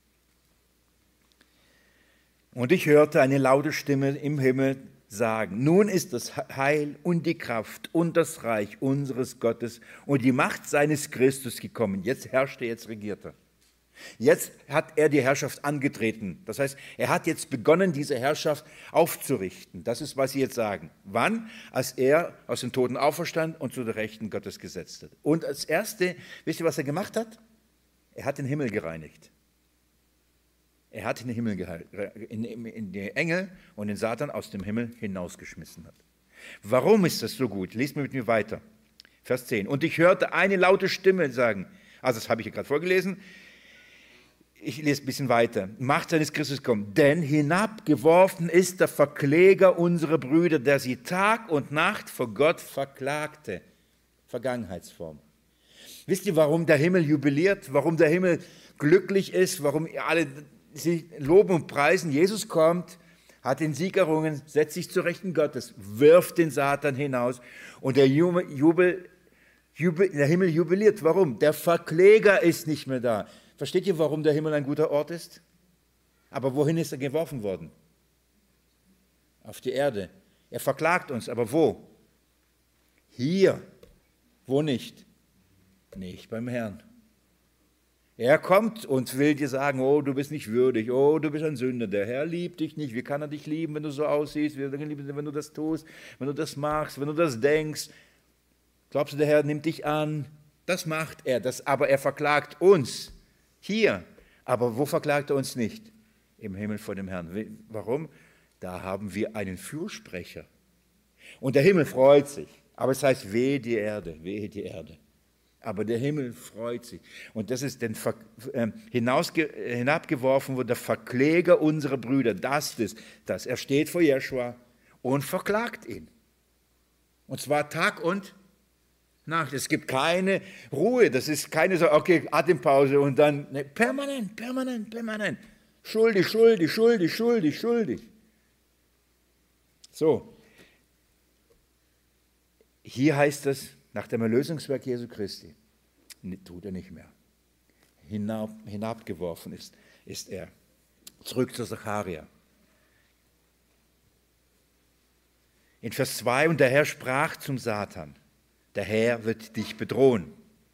Und ich hörte eine laute Stimme im Himmel sagen, nun ist das Heil und die Kraft und das Reich unseres Gottes und die Macht seines Christus gekommen. Jetzt herrscht er, jetzt regiert er. Jetzt hat er die Herrschaft angetreten. Das heißt, er hat jetzt begonnen, diese Herrschaft aufzurichten. Das ist, was sie jetzt sagen. Wann? Als er aus den Toten auferstand und zu der Rechten Gottes gesetzt hat. Und als Erste, wisst ihr, was er gemacht hat? Er hat den Himmel gereinigt. Er hat den Himmel in, in die Engel und den Satan aus dem Himmel hinausgeschmissen hat. Warum ist das so gut? Lest mal mit mir weiter. Vers zehn. Und ich hörte eine laute Stimme sagen, also das habe ich ja gerade vorgelesen, ich lese ein bisschen weiter. Macht seines Christus kommen. Denn hinabgeworfen ist der Verkläger unserer Brüder, der sie Tag und Nacht vor Gott verklagte. Vergangenheitsform. Wisst ihr, warum der Himmel jubiliert? Warum der Himmel glücklich ist? Warum alle sich loben und preisen? Jesus kommt, hat den Sieg errungen, setzt sich zur Rechten Gottes, wirft den Satan hinaus und der, Jubel, Jubel, der Himmel jubiliert. Warum? Der Verkläger ist nicht mehr da. Versteht ihr, warum der Himmel ein guter Ort ist? Aber wohin ist er geworfen worden? Auf die Erde. Er verklagt uns, aber wo? Hier. Wo nicht? Nicht beim Herrn. Er kommt und will dir sagen, oh, du bist nicht würdig, oh, du bist ein Sünder, der Herr liebt dich nicht. Wie kann er dich lieben, wenn du so aussiehst, wenn du das tust, wenn du das machst, wenn du das denkst? Glaubst du, der Herr nimmt dich an? Das macht er, das, aber er verklagt uns hier. Aber wo verklagt er uns nicht? Im Himmel vor dem Herrn. Warum? Da haben wir einen Fürsprecher. Und der Himmel freut sich. Aber es heißt, wehe die Erde, wehe die Erde. Aber der Himmel freut sich. Und das ist dann äh, hinausge- hinabgeworfen wurde, der Verkläger unserer Brüder. Das ist das. Er steht vor Jeschua und verklagt ihn. Und zwar Tag und Nacht. Es gibt keine Ruhe. Das ist keine so, okay, Atempause und dann ne, permanent, permanent, permanent. Schuldig, schuldig, schuldig, schuldig, schuldig. So. Hier heißt es, nach dem Erlösungswerk Jesu Christi, tut er nicht mehr. Hinab, hinabgeworfen ist, ist er. Zurück zu Zacharia. In Vers zwei, und der Herr sprach zum Satan, der Herr wird dich bedrohen.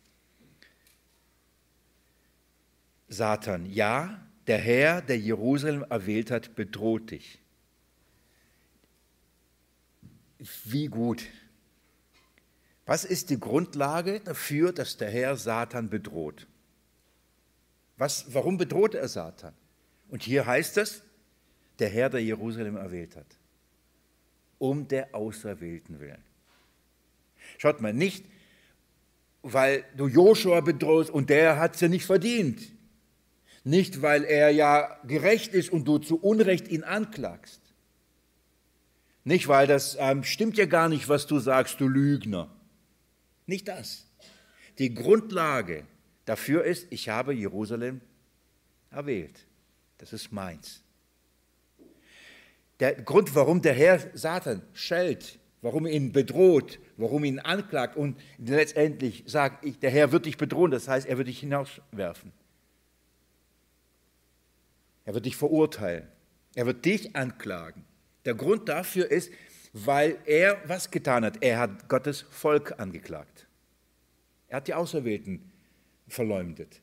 Satan, ja, der Herr, der Jerusalem erwählt hat, bedroht dich. Wie gut. Was ist die Grundlage dafür, dass der Herr Satan bedroht? Was, warum bedroht er Satan? Und hier heißt es, der Herr, der Jerusalem erwählt hat. Um der Auserwählten willen. Schaut mal, nicht, weil du Joshua bedrohst und der hat es ja nicht verdient. Nicht, weil er ja gerecht ist und du zu Unrecht ihn anklagst. Nicht, weil das ähm, stimmt ja gar nicht, was du sagst, du Lügner. Nicht das. Die Grundlage dafür ist, ich habe Jerusalem erwählt. Das ist meins. Der Grund, warum der Herr Satan schellt, warum er ihn bedroht, warum er ihn anklagt und letztendlich sagt, ich, der Herr wird dich bedrohen, das heißt, er wird dich hinauswerfen. Er wird dich verurteilen. Er wird dich anklagen. Der Grund dafür ist, weil er was getan hat. Er hat Gottes Volk angeklagt. Er hat die Auserwählten verleumdet.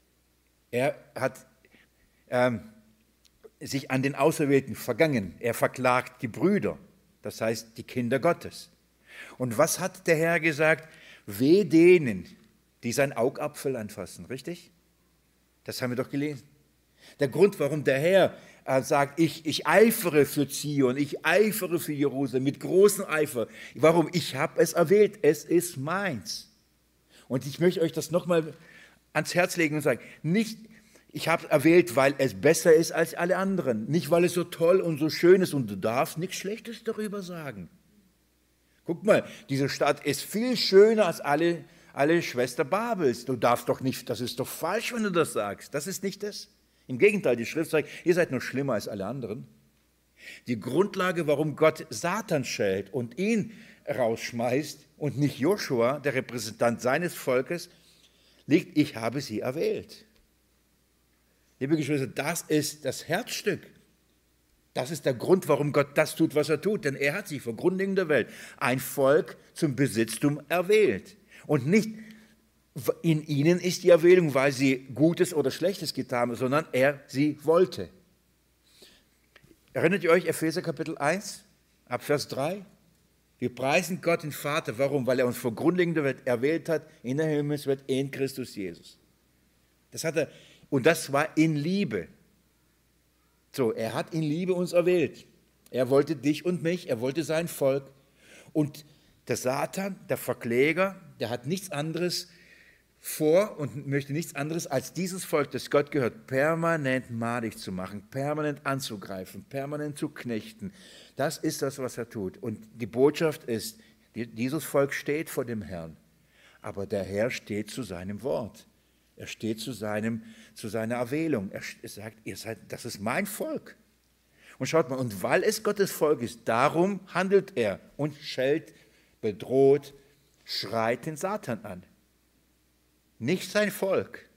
Er hat ähm, sich an den Auserwählten vergangen. Er verklagt die Brüder, das heißt die Kinder Gottes. Und was hat der Herr gesagt? Weh denen, die sein Augapfel anfassen, richtig? Das haben wir doch gelesen. Der Grund, warum der Herr äh, sagt, ich, ich eifere für Zion, ich eifere für Jerusalem mit großem Eifer. Warum? Ich habe es erwählt, es ist meins. Und ich möchte euch das nochmal ans Herz legen und sagen, nicht, ich habe es erwählt, weil es besser ist als alle anderen, nicht, weil es so toll und so schön ist und du darfst nichts Schlechtes darüber sagen. Guck mal, diese Stadt ist viel schöner als alle, alle Schwester Babels. Du darfst doch nicht, das ist doch falsch, wenn du das sagst. Das ist nicht das. Im Gegenteil, die Schrift sagt, ihr seid noch schlimmer als alle anderen. Die Grundlage, warum Gott Satan schält und ihn rausschmeißt und nicht Joshua, der Repräsentant seines Volkes, liegt, ich habe sie erwählt. Liebe Geschwister, das ist das Herzstück. Das ist der Grund, warum Gott das tut, was er tut. Denn er hat sich vor Grundlegung der Welt ein Volk zum Besitztum erwählt. Und nicht in ihnen ist die Erwählung, weil sie Gutes oder Schlechtes getan haben, sondern er sie wollte. Erinnert ihr euch Epheser Kapitel eins, ab Vers drei? Wir preisen Gott den Vater. Warum? Weil er uns vor Grundlegung der Welt erwählt hat, in der Himmelswelt, in Christus Jesus. Das hat er, und das war in Liebe. So, er hat in Liebe uns erwählt. Er wollte dich und mich, er wollte sein Volk. Und der Satan, der Verkläger, der hat nichts anderes vor und möchte nichts anderes als dieses Volk, das Gott gehört, permanent madig zu machen, permanent anzugreifen, permanent zu knechten. Das ist das, was er tut. Und die Botschaft ist, dieses Volk steht vor dem Herrn, aber der Herr steht zu seinem Wort. Er steht zu, seinem, zu seiner Erwählung. Er sagt, ihr seid, das ist mein Volk. Und schaut mal, und weil es Gottes Volk ist, darum handelt er und schellt, bedroht, schreit den Satan an. Nicht sein Volk.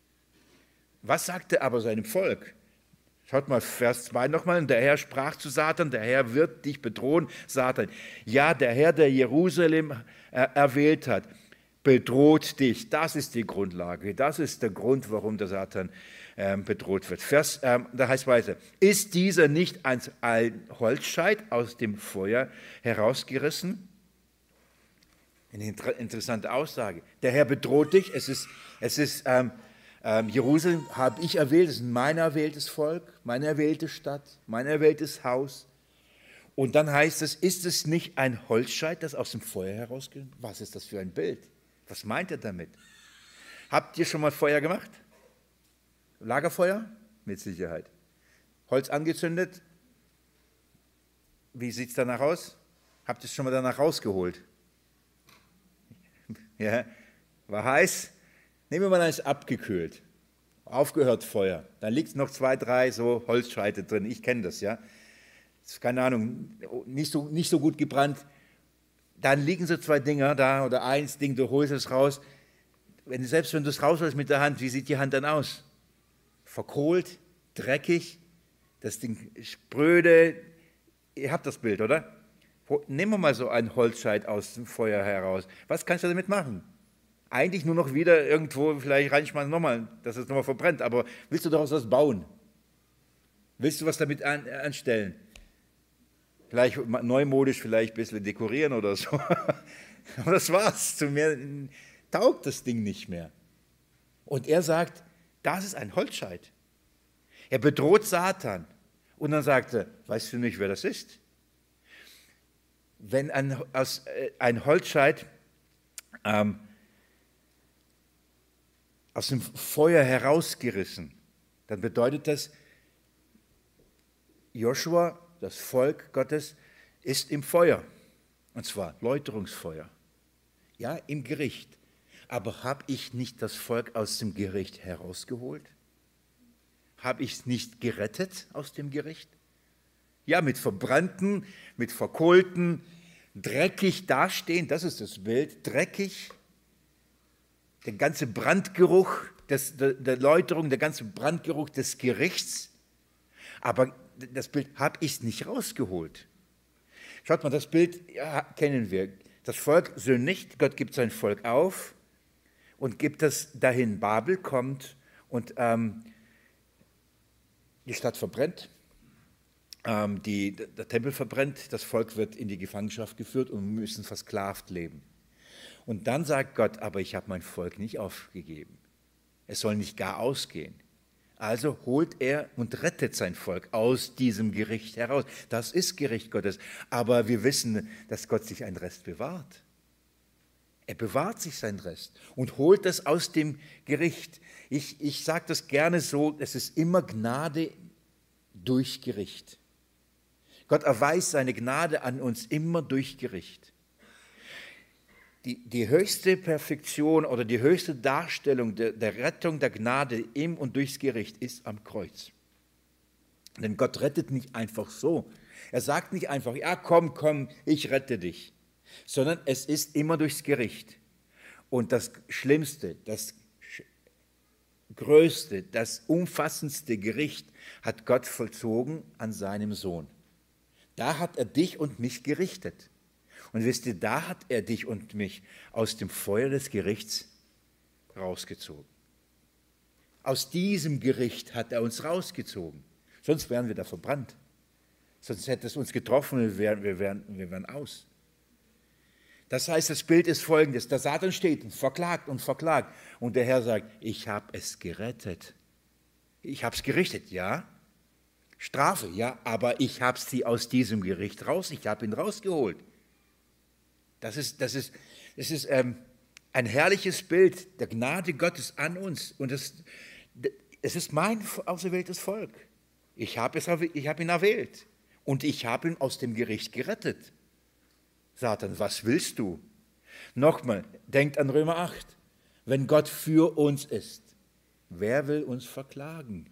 Was sagte aber seinem Volk? Schaut mal, Vers zwei nochmal. Der Herr sprach zu Satan, der Herr wird dich bedrohen, Satan. Ja, der Herr, der Jerusalem erwählt hat. bedroht dich. Das ist die Grundlage. Das ist der Grund, warum der Satan ähm, bedroht wird. Vers, ähm, da heißt weiter, ist dieser nicht als ein Holzscheit aus dem Feuer herausgerissen? Eine inter interessante Aussage. Der Herr bedroht dich. Es ist, es ist ähm, ähm, Jerusalem habe ich erwählt. Es ist mein erwähltes Volk, meine erwählte Stadt, mein erwähltes Haus. Und dann heißt es, ist es nicht ein Holzscheit, das aus dem Feuer herausgeht? Was ist das für ein Bild? Was meint er damit? Habt ihr schon mal Feuer gemacht? Lagerfeuer? Mit Sicherheit. Holz angezündet? Wie sieht es danach aus? Habt ihr es schon mal danach rausgeholt? Ja, war heiß. Nehmen wir mal, es ist abgekühlt. Aufgehört Feuer. Dann liegt noch zwei, drei so Holzscheite drin. Ich kenne das, ja. Das ist, keine Ahnung, nicht so, nicht so gut gebrannt. Dann liegen so zwei Dinger da oder eins Ding, du holst es raus. Wenn, selbst wenn du es rausholst mit der Hand, wie sieht die Hand dann aus? Verkohlt, dreckig, das Ding spröde. Ihr habt das Bild, oder? Nehmen wir mal so einen Holzscheit aus dem Feuer heraus. Was kannst du damit machen? Eigentlich nur noch wieder irgendwo, vielleicht reinschmeißen nochmal, dass es nochmal verbrennt. Aber willst du daraus was bauen? Willst du was damit an, anstellen? Vielleicht neumodisch, vielleicht ein bisschen dekorieren oder so. Aber das war's. Zu mir taugt das Ding nicht mehr. Und er sagt, das ist ein Holzscheit. Er bedroht Satan. Und dann sagt er, weißt du nicht, wer das ist? Wenn ein, aus, äh, ein Holzscheit ähm, aus dem Feuer herausgerissen, dann bedeutet das, Joshua, das Volk Gottes, ist im Feuer. Und zwar Läuterungsfeuer. Ja, im Gericht. Aber habe ich nicht das Volk aus dem Gericht herausgeholt? Habe ich es nicht gerettet aus dem Gericht? Ja, mit verbrannten, mit verkohlten, dreckig dastehen, das ist das Bild, dreckig. Der ganze Brandgeruch des, der, der Läuterung, der ganze Brandgeruch des Gerichts. Aber das Bild habe ich nicht rausgeholt. Schaut mal, das Bild ja, kennen wir. Das Volk sündigt, Gott gibt sein Volk auf und gibt das dahin. Babel kommt und ähm, die Stadt verbrennt, ähm, die, der Tempel verbrennt, das Volk wird in die Gefangenschaft geführt und müssen versklavt leben. Und dann sagt Gott, aber ich habe mein Volk nicht aufgegeben. Es soll nicht gar ausgehen. Also holt er und rettet sein Volk aus diesem Gericht heraus. Das ist Gericht Gottes. Aber wir wissen, dass Gott sich einen Rest bewahrt. Er bewahrt sich seinen Rest und holt das aus dem Gericht. Ich, ich sage das gerne so, es ist immer Gnade durch Gericht. Gott erweist seine Gnade an uns immer durch Gericht. Die, die höchste Perfektion oder die höchste Darstellung der, der Rettung der Gnade im und durchs Gericht ist am Kreuz. Denn Gott rettet nicht einfach so. Er sagt nicht einfach, ja komm, komm, ich rette dich. Sondern es ist immer durchs Gericht. Und das Schlimmste, das Größte, das umfassendste Gericht hat Gott vollzogen an seinem Sohn. Da hat er dich und mich gerichtet. Und wisst ihr, da hat er dich und mich aus dem Feuer des Gerichts rausgezogen. Aus diesem Gericht hat er uns rausgezogen. Sonst wären wir da verbrannt. Sonst hätte es uns getroffen und wir wären, wir wären, wir wären aus. Das heißt, das Bild ist folgendes. Der Satan steht und verklagt und verklagt. Und der Herr sagt, ich habe es gerettet. Ich habe es gerichtet, ja. Strafe, ja, aber ich habe sie aus diesem Gericht raus. Ich habe ihn rausgeholt. Das ist, das ist, das ist ähm, ein herrliches Bild der Gnade Gottes an uns. Und das, es ist mein auserwähltes Volk. Ich habe hab ihn erwählt. Und ich habe ihn aus dem Gericht gerettet. Satan, was willst du? Nochmal, denkt an Römer acht. Wenn Gott für uns ist, wer will uns verklagen?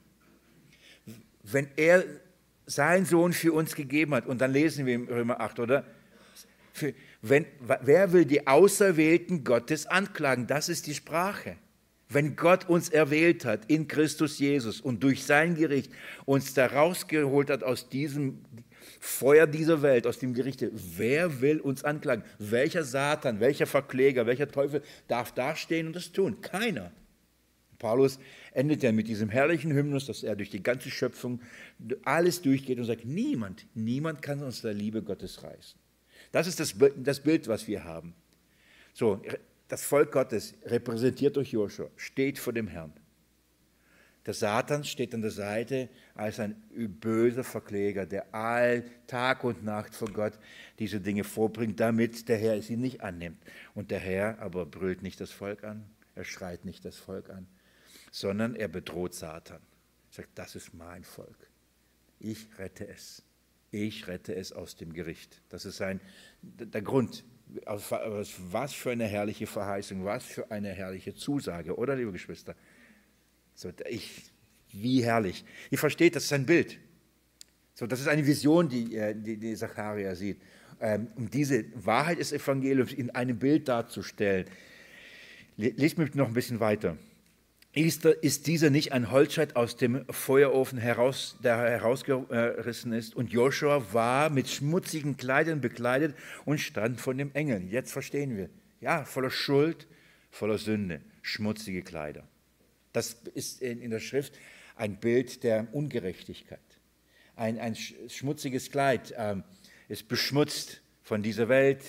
Wenn er seinen Sohn für uns gegeben hat, und dann lesen wir in Römer acht, oder? Für, wenn, wer will die Auserwählten Gottes anklagen? Das ist die Sprache. Wenn Gott uns erwählt hat in Christus Jesus und durch sein Gericht uns da rausgeholt hat aus diesem Feuer dieser Welt, aus dem Gerichte. Wer will uns anklagen? Welcher Satan, welcher Verkläger, welcher Teufel darf dastehen und das tun? Keiner. Paulus endet ja mit diesem herrlichen Hymnus, dass er durch die ganze Schöpfung alles durchgeht und sagt, niemand, niemand kann uns der Liebe Gottes reißen. Das ist das, das Bild, was wir haben. So, das Volk Gottes, repräsentiert durch Josua, steht vor dem Herrn. Der Satan steht an der Seite als ein böser Verkläger, der all Tag und Nacht vor Gott diese Dinge vorbringt, damit der Herr sie nicht annimmt. Und der Herr aber brüllt nicht das Volk an, er schreit nicht das Volk an, sondern er bedroht Satan. Er sagt, das ist mein Volk. Ich rette es. Ich rette es aus dem Gericht. Das ist ein, der Grund. Was für eine herrliche Verheißung, was für eine herrliche Zusage, oder, liebe Geschwister? So, ich, wie herrlich. Ihr versteht, das ist ein Bild. So, das ist eine Vision, die, die, die Zacharia sieht. Ähm, um diese Wahrheit des Evangeliums in einem Bild darzustellen. Lest mich noch ein bisschen weiter. Ist, ist dieser nicht ein Holzscheit aus dem Feuerofen heraus, der herausgerissen ist? Und Joshua war mit schmutzigen Kleidern bekleidet und stand von dem Engel. Jetzt verstehen wir. Ja, voller Schuld, voller Sünde, schmutzige Kleider. Das ist in, in der Schrift ein Bild der Ungerechtigkeit. Ein, ein schmutziges Kleid ähm, ist beschmutzt von dieser Welt.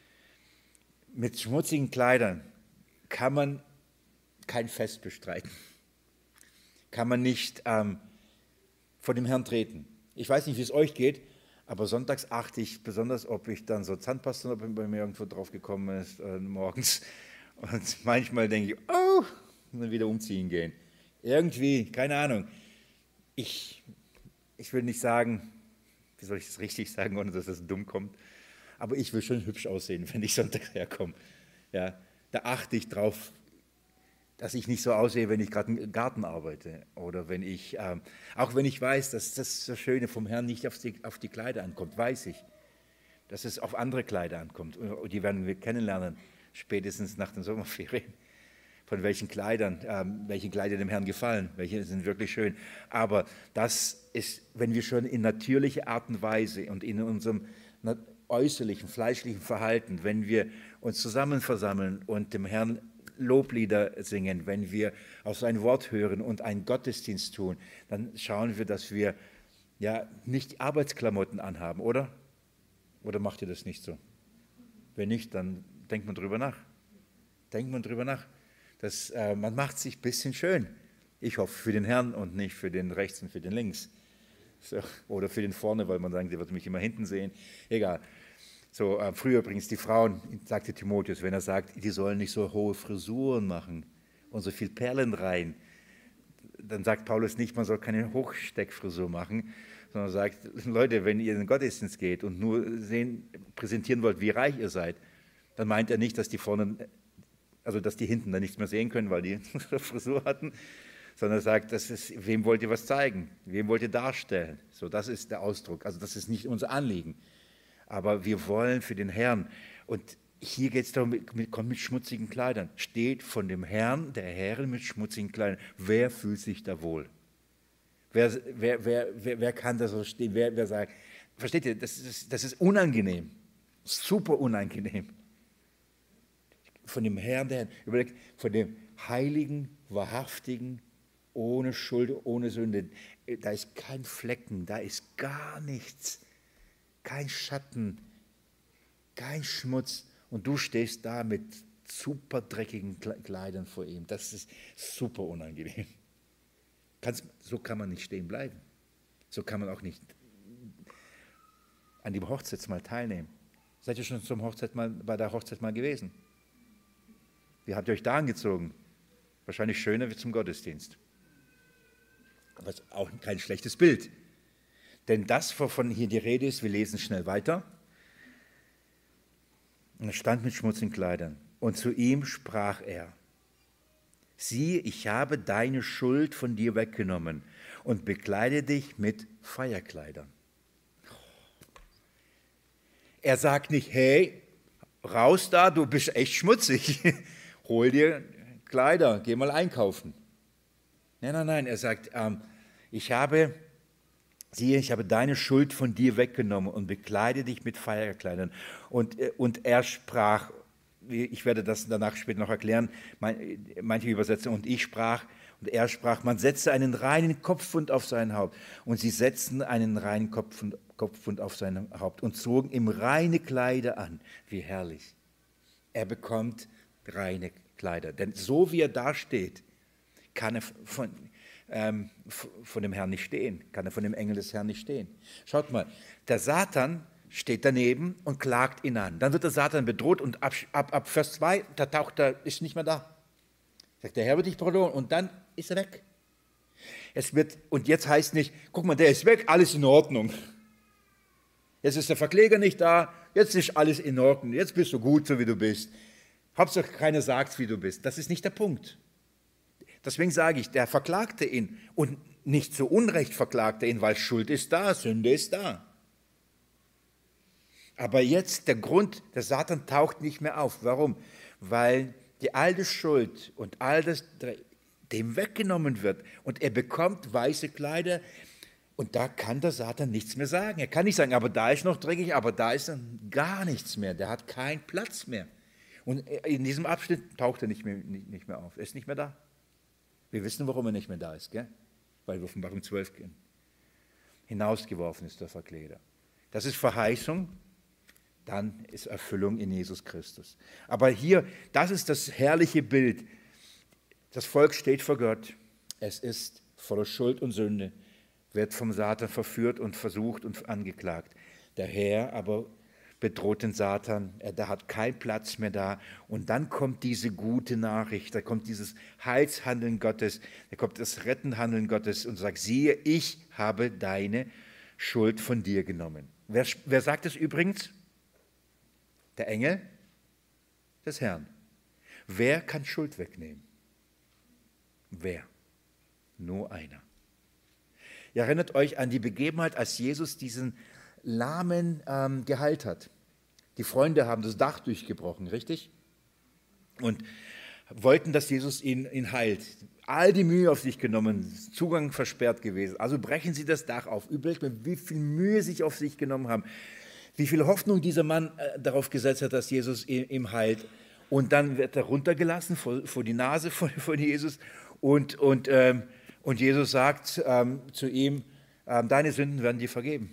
Mit schmutzigen Kleidern kann man kein Fest bestreiten. Kann man nicht ähm, vor dem Herrn treten. Ich weiß nicht, wie es euch geht, aber sonntags achte ich besonders, ob ich dann so Zahnpasta, ob bei mir irgendwo drauf gekommen ist, äh, morgens. Und manchmal denke ich, oh, und dann wieder umziehen gehen. Irgendwie, keine Ahnung. Ich, ich will nicht sagen, wie soll ich es richtig sagen, ohne dass das dumm kommt, aber ich will schon hübsch aussehen, wenn ich sonntags herkomme. Ja, da achte ich drauf, dass ich nicht so aussehe, wenn ich gerade im Garten arbeite oder wenn ich, ähm, auch wenn ich weiß, dass das so Schöne vom Herrn nicht auf die, auf die Kleider ankommt, weiß ich, dass es auf andere Kleider ankommt. Und die werden wir kennenlernen, spätestens nach den Sommerferien, von welchen Kleidern, ähm, welche Kleider dem Herrn gefallen, welche sind wirklich schön. Aber das ist, wenn wir schon in natürlicher Art und Weise und in unserem äußerlichen, fleischlichen Verhalten, wenn wir uns zusammen versammeln und dem Herrn Loblieder singen, wenn wir auf sein Wort hören und einen Gottesdienst tun, dann schauen wir, dass wir ja nicht Arbeitsklamotten anhaben, oder? Oder macht ihr das nicht so? Wenn nicht, dann denkt man drüber nach. Denkt man drüber nach. Das, äh, man macht sich ein bisschen schön. Ich hoffe für den Herrn und nicht für den rechts und für den links. So, oder für den vorne, weil man sagt, der wird mich immer hinten sehen. Egal. So, äh, früher übrigens die Frauen, sagte Timotheus, wenn er sagt, die sollen nicht so hohe Frisuren machen und so viel Perlen rein, dann sagt Paulus nicht, man soll keine Hochsteckfrisur machen, sondern sagt, Leute, wenn ihr in den Gottesdienst geht und nur sehen, präsentieren wollt, wie reich ihr seid, dann meint er nicht, dass die vorne, also dass die hinten dann nichts mehr sehen können, weil die Frisur hatten, sondern er sagt, das ist, wem wollt ihr was zeigen, wem wollt ihr darstellen. So, das ist der Ausdruck, also das ist nicht unser Anliegen. Aber wir wollen für den Herrn, und hier geht es darum, kommt mit schmutzigen Kleidern, steht von dem Herrn, der Herrin mit schmutzigen Kleidern. Wer fühlt sich da wohl? Wer, wer, wer, wer, wer kann da so stehen? Wer, wer sagt, versteht ihr, das ist, das ist unangenehm, super unangenehm. Von dem Herrn, der Herrn, überlegt, von dem Heiligen, Wahrhaftigen, ohne Schuld, ohne Sünde, da ist kein Flecken, da ist gar nichts. Kein Schatten, kein Schmutz. Und du stehst da mit super dreckigen Kleidern vor ihm. Das ist super unangenehm. Kannst, so kann man nicht stehen bleiben. So kann man auch nicht an dem Hochzeitsmahl teilnehmen. Seid ihr schon zum Hochzeit mal, bei der Hochzeit mal gewesen? Wie habt ihr euch da angezogen? Wahrscheinlich schöner wie zum Gottesdienst. Aber es ist auch kein schlechtes Bild. Denn das, wovon hier die Rede ist, wir lesen schnell weiter. Und er stand mit schmutzigen Kleidern. Und zu ihm sprach er, siehe, ich habe deine Schuld von dir weggenommen und bekleide dich mit Feierkleidern. Er sagt nicht, hey, raus da, du bist echt schmutzig. Hol dir Kleider, geh mal einkaufen. Nein, nein, nein, er sagt, ähm, ich habe siehe, ich habe deine Schuld von dir weggenommen und bekleide dich mit Feierkleidern. Und, und er sprach, ich werde das danach später noch erklären, manche übersetzen, und ich sprach, und er sprach, man setze einen reinen Kopfpfund auf sein Haupt. Und sie setzten einen reinen Kopfpfund, Kopfpfund auf sein Haupt und zogen ihm reine Kleider an. Wie herrlich. Er bekommt reine Kleider. Denn so wie er da steht, kann er von, ähm, von dem Herrn nicht stehen, kann er von dem Engel des Herrn nicht stehen. Schaut mal, der Satan steht daneben und klagt ihn an. Dann wird der Satan bedroht und ab, ab, ab Vers zwei, da taucht er, ist nicht mehr da. Sagt, der Herr wird dich belohnen und dann ist er weg. Es wird, und jetzt heißt nicht, guck mal, der ist weg, alles in Ordnung. Jetzt ist der Verkläger nicht da, jetzt ist alles in Ordnung, jetzt bist du gut, so wie du bist. Hauptsache keiner sagt, wie du bist. Das ist nicht der Punkt. Deswegen sage ich, der verklagte ihn und nicht zu Unrecht verklagte ihn, weil Schuld ist da, Sünde ist da. Aber jetzt der Grund, der Satan taucht nicht mehr auf. Warum? Weil die alte Schuld und all das dem weggenommen wird und er bekommt weiße Kleider und da kann der Satan nichts mehr sagen. Er kann nicht sagen, aber da ist noch dreckig, aber da ist dann gar nichts mehr. Der hat keinen Platz mehr. Und in diesem Abschnitt taucht er nicht mehr, nicht, nicht mehr auf. Er ist nicht mehr da. Wir wissen, warum er nicht mehr da ist, gell? Weil wir Offenbarung zwölf gehen. Hinausgeworfen ist der Verkläger. Das ist Verheißung, dann ist Erfüllung in Jesus Christus. Aber hier, das ist das herrliche Bild. Das Volk steht vor Gott. Es ist voller Schuld und Sünde, wird vom Satan verführt und versucht und angeklagt. Der Herr aber bedroht den Satan, er da hat keinen Platz mehr da. Und dann kommt diese gute Nachricht, da kommt dieses Heilshandeln Gottes, da kommt das Rettenhandeln Gottes und sagt, siehe, ich habe deine Schuld von dir genommen. Wer, wer sagt es übrigens? Der Engel des Herrn. Wer kann Schuld wegnehmen? Wer? Nur einer. Ihr erinnert euch an die Begebenheit, als Jesus diesen Lahmen ähm, geheilt hat. Die Freunde haben das Dach durchgebrochen, richtig? Und wollten, dass Jesus ihn, ihn heilt. All die Mühe auf sich genommen, Zugang versperrt gewesen. Also brechen sie das Dach auf. Überlegt mir, wie viel Mühe sie sich auf sich genommen haben. Wie viel Hoffnung dieser Mann äh, darauf gesetzt hat, dass Jesus ihm, ihm heilt. Und dann wird er runtergelassen vor, vor die Nase von, von Jesus. Und, und, ähm, und Jesus sagt ähm, zu ihm, ähm, deine Sünden werden dir vergeben.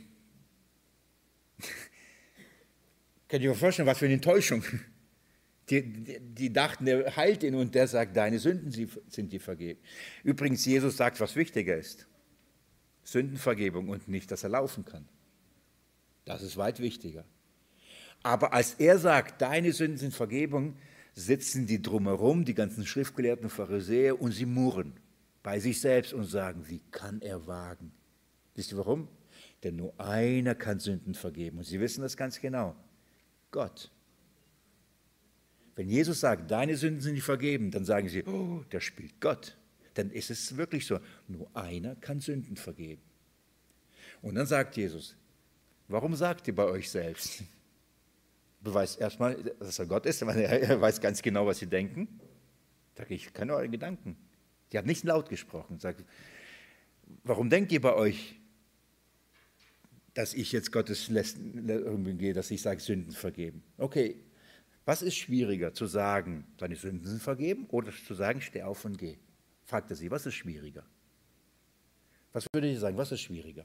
Könnt ihr euch vorstellen, was für eine Enttäuschung. Die, die, die dachten, er heilt ihn und der sagt, deine Sünden sind dir vergeben. Übrigens, Jesus sagt, was wichtiger ist. Sündenvergebung und nicht, dass er laufen kann. Das ist weit wichtiger. Aber als er sagt, deine Sünden sind Vergebung, sitzen die drumherum, die ganzen Schriftgelehrten und Pharisäer, und sie murren bei sich selbst und sagen, wie kann er wagen? Wisst ihr warum? Denn nur einer kann Sünden vergeben. Und sie wissen das ganz genau. Gott. Wenn Jesus sagt, deine Sünden sind nicht vergeben, dann sagen sie, oh, der spielt Gott. Dann ist es wirklich so, nur einer kann Sünden vergeben. Und dann sagt Jesus, warum sagt ihr bei euch selbst? Beweist erstmal, dass er Gott ist, weil er weiß ganz genau, was sie denken. Sag ich, ich kenne eure Gedanken. Die haben nicht laut gesprochen. Sagt, warum denkt ihr bei euch, dass ich jetzt Gottes Lästern gehe, dass ich sage, Sünden vergeben? Okay, was ist schwieriger, zu sagen, deine Sünden sind vergeben, oder zu sagen, steh auf und geh? Fragt er sie, was ist schwieriger? Was würdet ihr sagen, was ist schwieriger?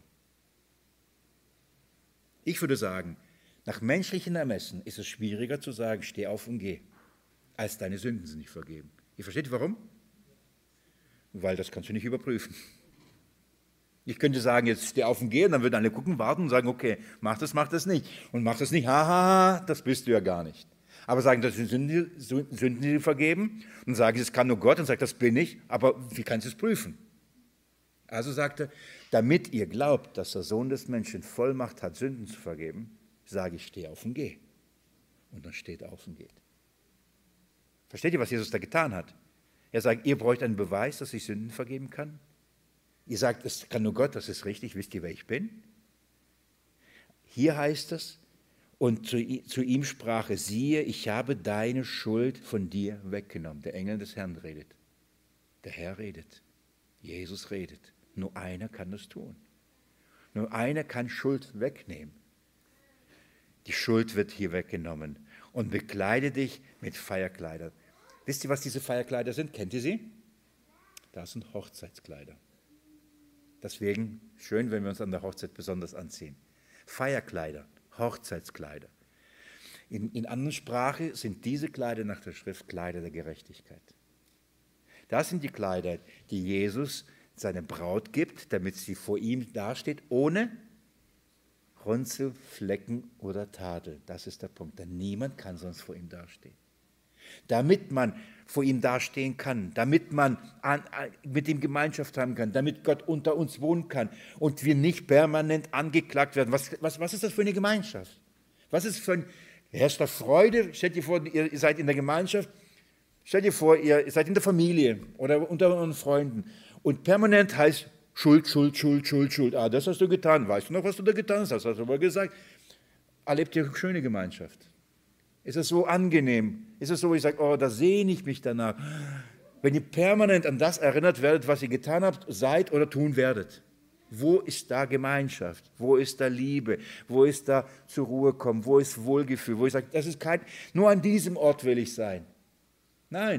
Ich würde sagen, nach menschlichen Ermessen ist es schwieriger zu sagen, steh auf und geh, als deine Sünden sind nicht vergeben. Ihr versteht warum? Weil das kannst du nicht überprüfen. Ich könnte sagen, jetzt steh auf und geh, und dann würden alle gucken, warten und sagen, okay, mach das, mach das nicht. Und mach das nicht, haha, das bist du ja gar nicht. Aber sagen, das sind Sünden, Sünden, die vergeben, und sagen, das kann nur Gott, und sagt, das bin ich, aber wie kannst du es prüfen? Also sagte er, damit ihr glaubt, dass der Sohn des Menschen Vollmacht hat, Sünden zu vergeben, sage ich, steh auf und geh. Und dann steht er auf und geht. Versteht ihr, was Jesus da getan hat? Er sagt, ihr braucht einen Beweis, dass ich Sünden vergeben kann. Ihr sagt, es kann nur Gott, das ist richtig, wisst ihr, wer ich bin? Hier heißt es, und zu, zu ihm sprach er, siehe, ich habe deine Schuld von dir weggenommen. Der Engel des Herrn redet. Der Herr redet. Jesus redet. Nur einer kann das tun. Nur einer kann Schuld wegnehmen. Die Schuld wird hier weggenommen und bekleide dich mit Feierkleidern. Wisst ihr, was diese Feierkleider sind? Kennt ihr sie? Das sind Hochzeitskleider. Deswegen schön, wenn wir uns an der Hochzeit besonders anziehen. Feierkleider, Hochzeitskleider. In, in anderen Sprachen sind diese Kleider nach der Schrift Kleider der Gerechtigkeit. Das sind die Kleider, die Jesus seiner Braut gibt, damit sie vor ihm dasteht, ohne Runzel, Flecken oder Tadel. Das ist der Punkt, denn niemand kann sonst vor ihm dastehen. Damit man vor ihm dastehen kann, damit man an, an, mit ihm Gemeinschaft haben kann, damit Gott unter uns wohnen kann und wir nicht permanent angeklagt werden. Was, was, was ist das für eine Gemeinschaft? Was ist für ein herrscht da Freude? Stellt dir vor, ihr seid in der Gemeinschaft, stellt dir vor, ihr seid in der Familie oder unter euren Freunden und permanent heißt Schuld, Schuld, Schuld, Schuld, Schuld. Ah, das hast du getan. Weißt du noch, was du da getan hast? Das hast du aber gesagt. Erlebt ihr eine schöne Gemeinschaft? Ist es so angenehm? Ist es so, ich sage, oh, da sehne ich mich danach. Wenn ihr permanent an das erinnert werdet, was ihr getan habt, seid oder tun werdet. Wo ist da Gemeinschaft? Wo ist da Liebe? Wo ist da zur Ruhe kommen? Wo ist Wohlgefühl? Wo ich sage, das ist kein, nur an diesem Ort will ich sein. Nein.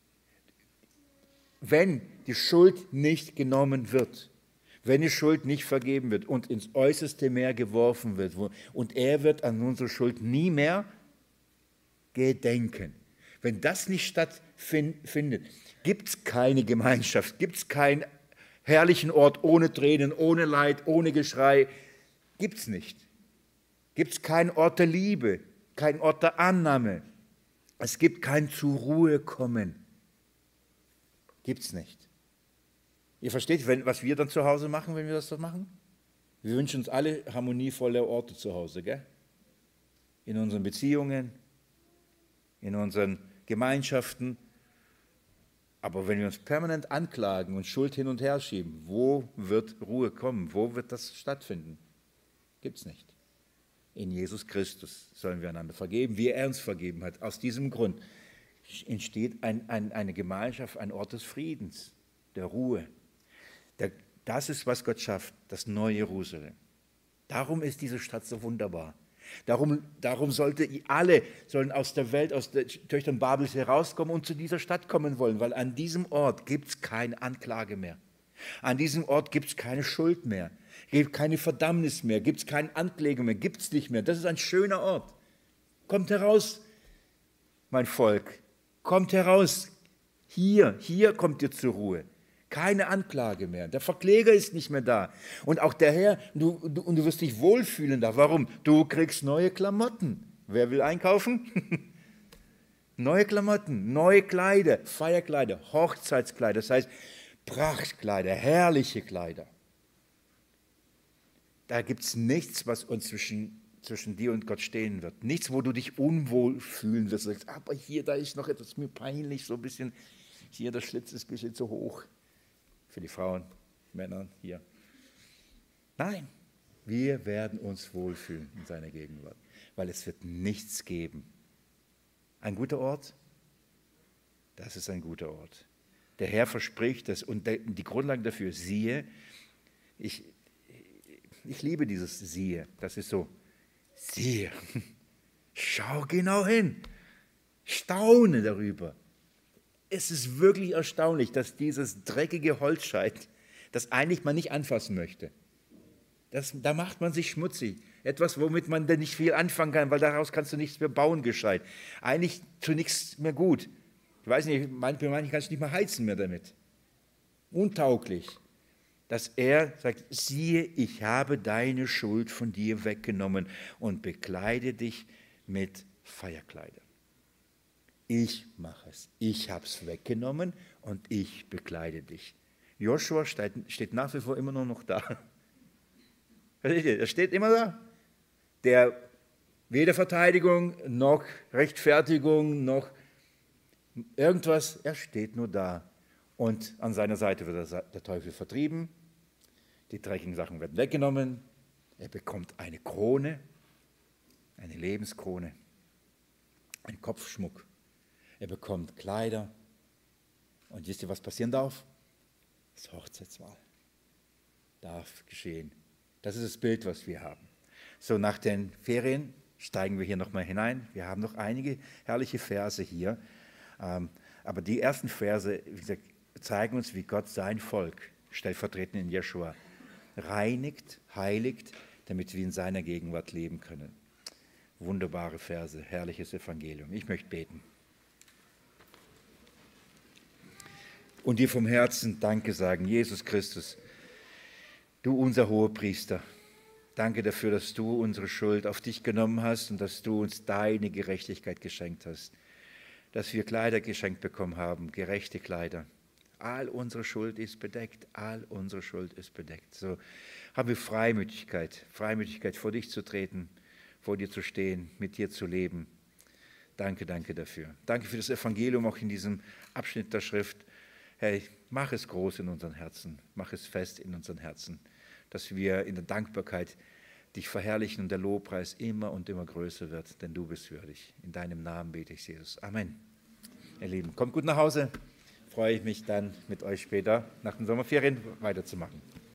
Wenn die Schuld nicht genommen wird, wenn die Schuld nicht vergeben wird und ins äußerste Meer geworfen wird und er wird an unsere Schuld nie mehr gedenken. Wenn das nicht stattfindet, gibt es keine Gemeinschaft, gibt es keinen herrlichen Ort ohne Tränen, ohne Leid, ohne Geschrei. Gibt es nicht. Gibt es keinen Ort der Liebe, keinen Ort der Annahme. Es gibt kein zur Ruhe kommen. Gibt es nicht. Ihr versteht, wenn, was wir dann zu Hause machen, wenn wir das so machen? Wir wünschen uns alle harmonievolle Orte zu Hause, gell? In unseren Beziehungen, in unseren Gemeinschaften. Aber wenn wir uns permanent anklagen und Schuld hin und her schieben, wo wird Ruhe kommen? Wo wird das stattfinden? Gibt es nicht. In Jesus Christus sollen wir einander vergeben, wie er uns vergeben hat. Aus diesem Grund entsteht ein, ein, eine Gemeinschaft, ein Ort des Friedens, der Ruhe. Der, das ist, was Gott schafft, das neue Jerusalem. Darum ist diese Stadt so wunderbar. Darum, darum sollte alle sollen aus der Welt, aus den Töchtern Babels herauskommen und zu dieser Stadt kommen wollen, weil an diesem Ort gibt es keine Anklage mehr. An diesem Ort gibt es keine Schuld mehr, gibt keine Verdammnis mehr, gibt es keine Anklägung mehr, gibt es nicht mehr. Das ist ein schöner Ort. Kommt heraus, mein Volk, kommt heraus. Hier, hier kommt ihr zur Ruhe. Keine Anklage mehr. Der Verkläger ist nicht mehr da. Und auch der Herr, du, du, und du wirst dich wohlfühlen da. Warum? Du kriegst neue Klamotten. Wer will einkaufen? Neue Klamotten, neue Kleider, Feierkleider, Hochzeitskleider, das heißt Prachtkleider, herrliche Kleider. Da gibt es nichts, was uns zwischen, zwischen dir und Gott stehen wird. Nichts, wo du dich unwohl fühlen wirst. Du sagst, aber hier, da ist noch etwas mir peinlich, so ein bisschen, hier, der Schlitz ist ein bisschen zu hoch. Für die Frauen, Männer hier. Nein, wir werden uns wohlfühlen in seiner Gegenwart, weil es wird nichts geben. Ein guter Ort? Das ist ein guter Ort. Der Herr verspricht es und die Grundlage dafür, siehe, ich, ich liebe dieses siehe, das ist so, siehe, schau genau hin, staune darüber. Es ist wirklich erstaunlich, dass dieses dreckige Holzscheit, das eigentlich man nicht anfassen möchte, das, da macht man sich schmutzig. Etwas, womit man dann nicht viel anfangen kann, weil daraus kannst du nichts mehr bauen gescheit. Eigentlich zu nichts mehr gut. Ich weiß nicht, manche, manche kannst du nicht mehr heizen mehr damit. Untauglich. Dass er sagt, siehe, ich habe deine Schuld von dir weggenommen und bekleide dich mit Feierkleidern. Ich mache es. Ich habe es weggenommen und ich bekleide dich. Joshua steht, steht nach wie vor immer nur noch da. Er steht immer da. Der weder Verteidigung noch Rechtfertigung noch irgendwas, er steht nur da. Und an seiner Seite wird der Teufel vertrieben, die dreckigen Sachen werden weggenommen, er bekommt eine Krone, eine Lebenskrone, einen Kopfschmuck, er bekommt Kleider. Und wisst ihr, was passieren darf? Das Hochzeitsmahl darf geschehen. Das ist das Bild, was wir haben. So, nach den Ferien steigen wir hier nochmal hinein. Wir haben noch einige herrliche Verse hier. Ähm, aber die ersten Verse, wie gesagt, zeigen uns, wie Gott sein Volk, stellvertretend in Jeschua, reinigt, heiligt, damit wir in seiner Gegenwart leben können. Wunderbare Verse, herrliches Evangelium. Ich möchte beten. Und dir vom Herzen Danke sagen, Jesus Christus, du unser Hohepriester. Danke dafür, dass du unsere Schuld auf dich genommen hast und dass du uns deine Gerechtigkeit geschenkt hast. Dass wir Kleider geschenkt bekommen haben, gerechte Kleider. All unsere Schuld ist bedeckt, all unsere Schuld ist bedeckt. So haben wir Freimütigkeit, Freimütigkeit vor dich zu treten, vor dir zu stehen, mit dir zu leben. Danke, danke dafür. Danke für das Evangelium auch in diesem Abschnitt der Schrift. Hey, mach es groß in unseren Herzen, mach es fest in unseren Herzen, dass wir in der Dankbarkeit dich verherrlichen und der Lobpreis immer und immer größer wird, denn du bist würdig. In deinem Namen bete ich, Jesus. Amen. Ihr Lieben, kommt gut nach Hause. Freue ich mich dann mit euch später nach den Sommerferien weiterzumachen.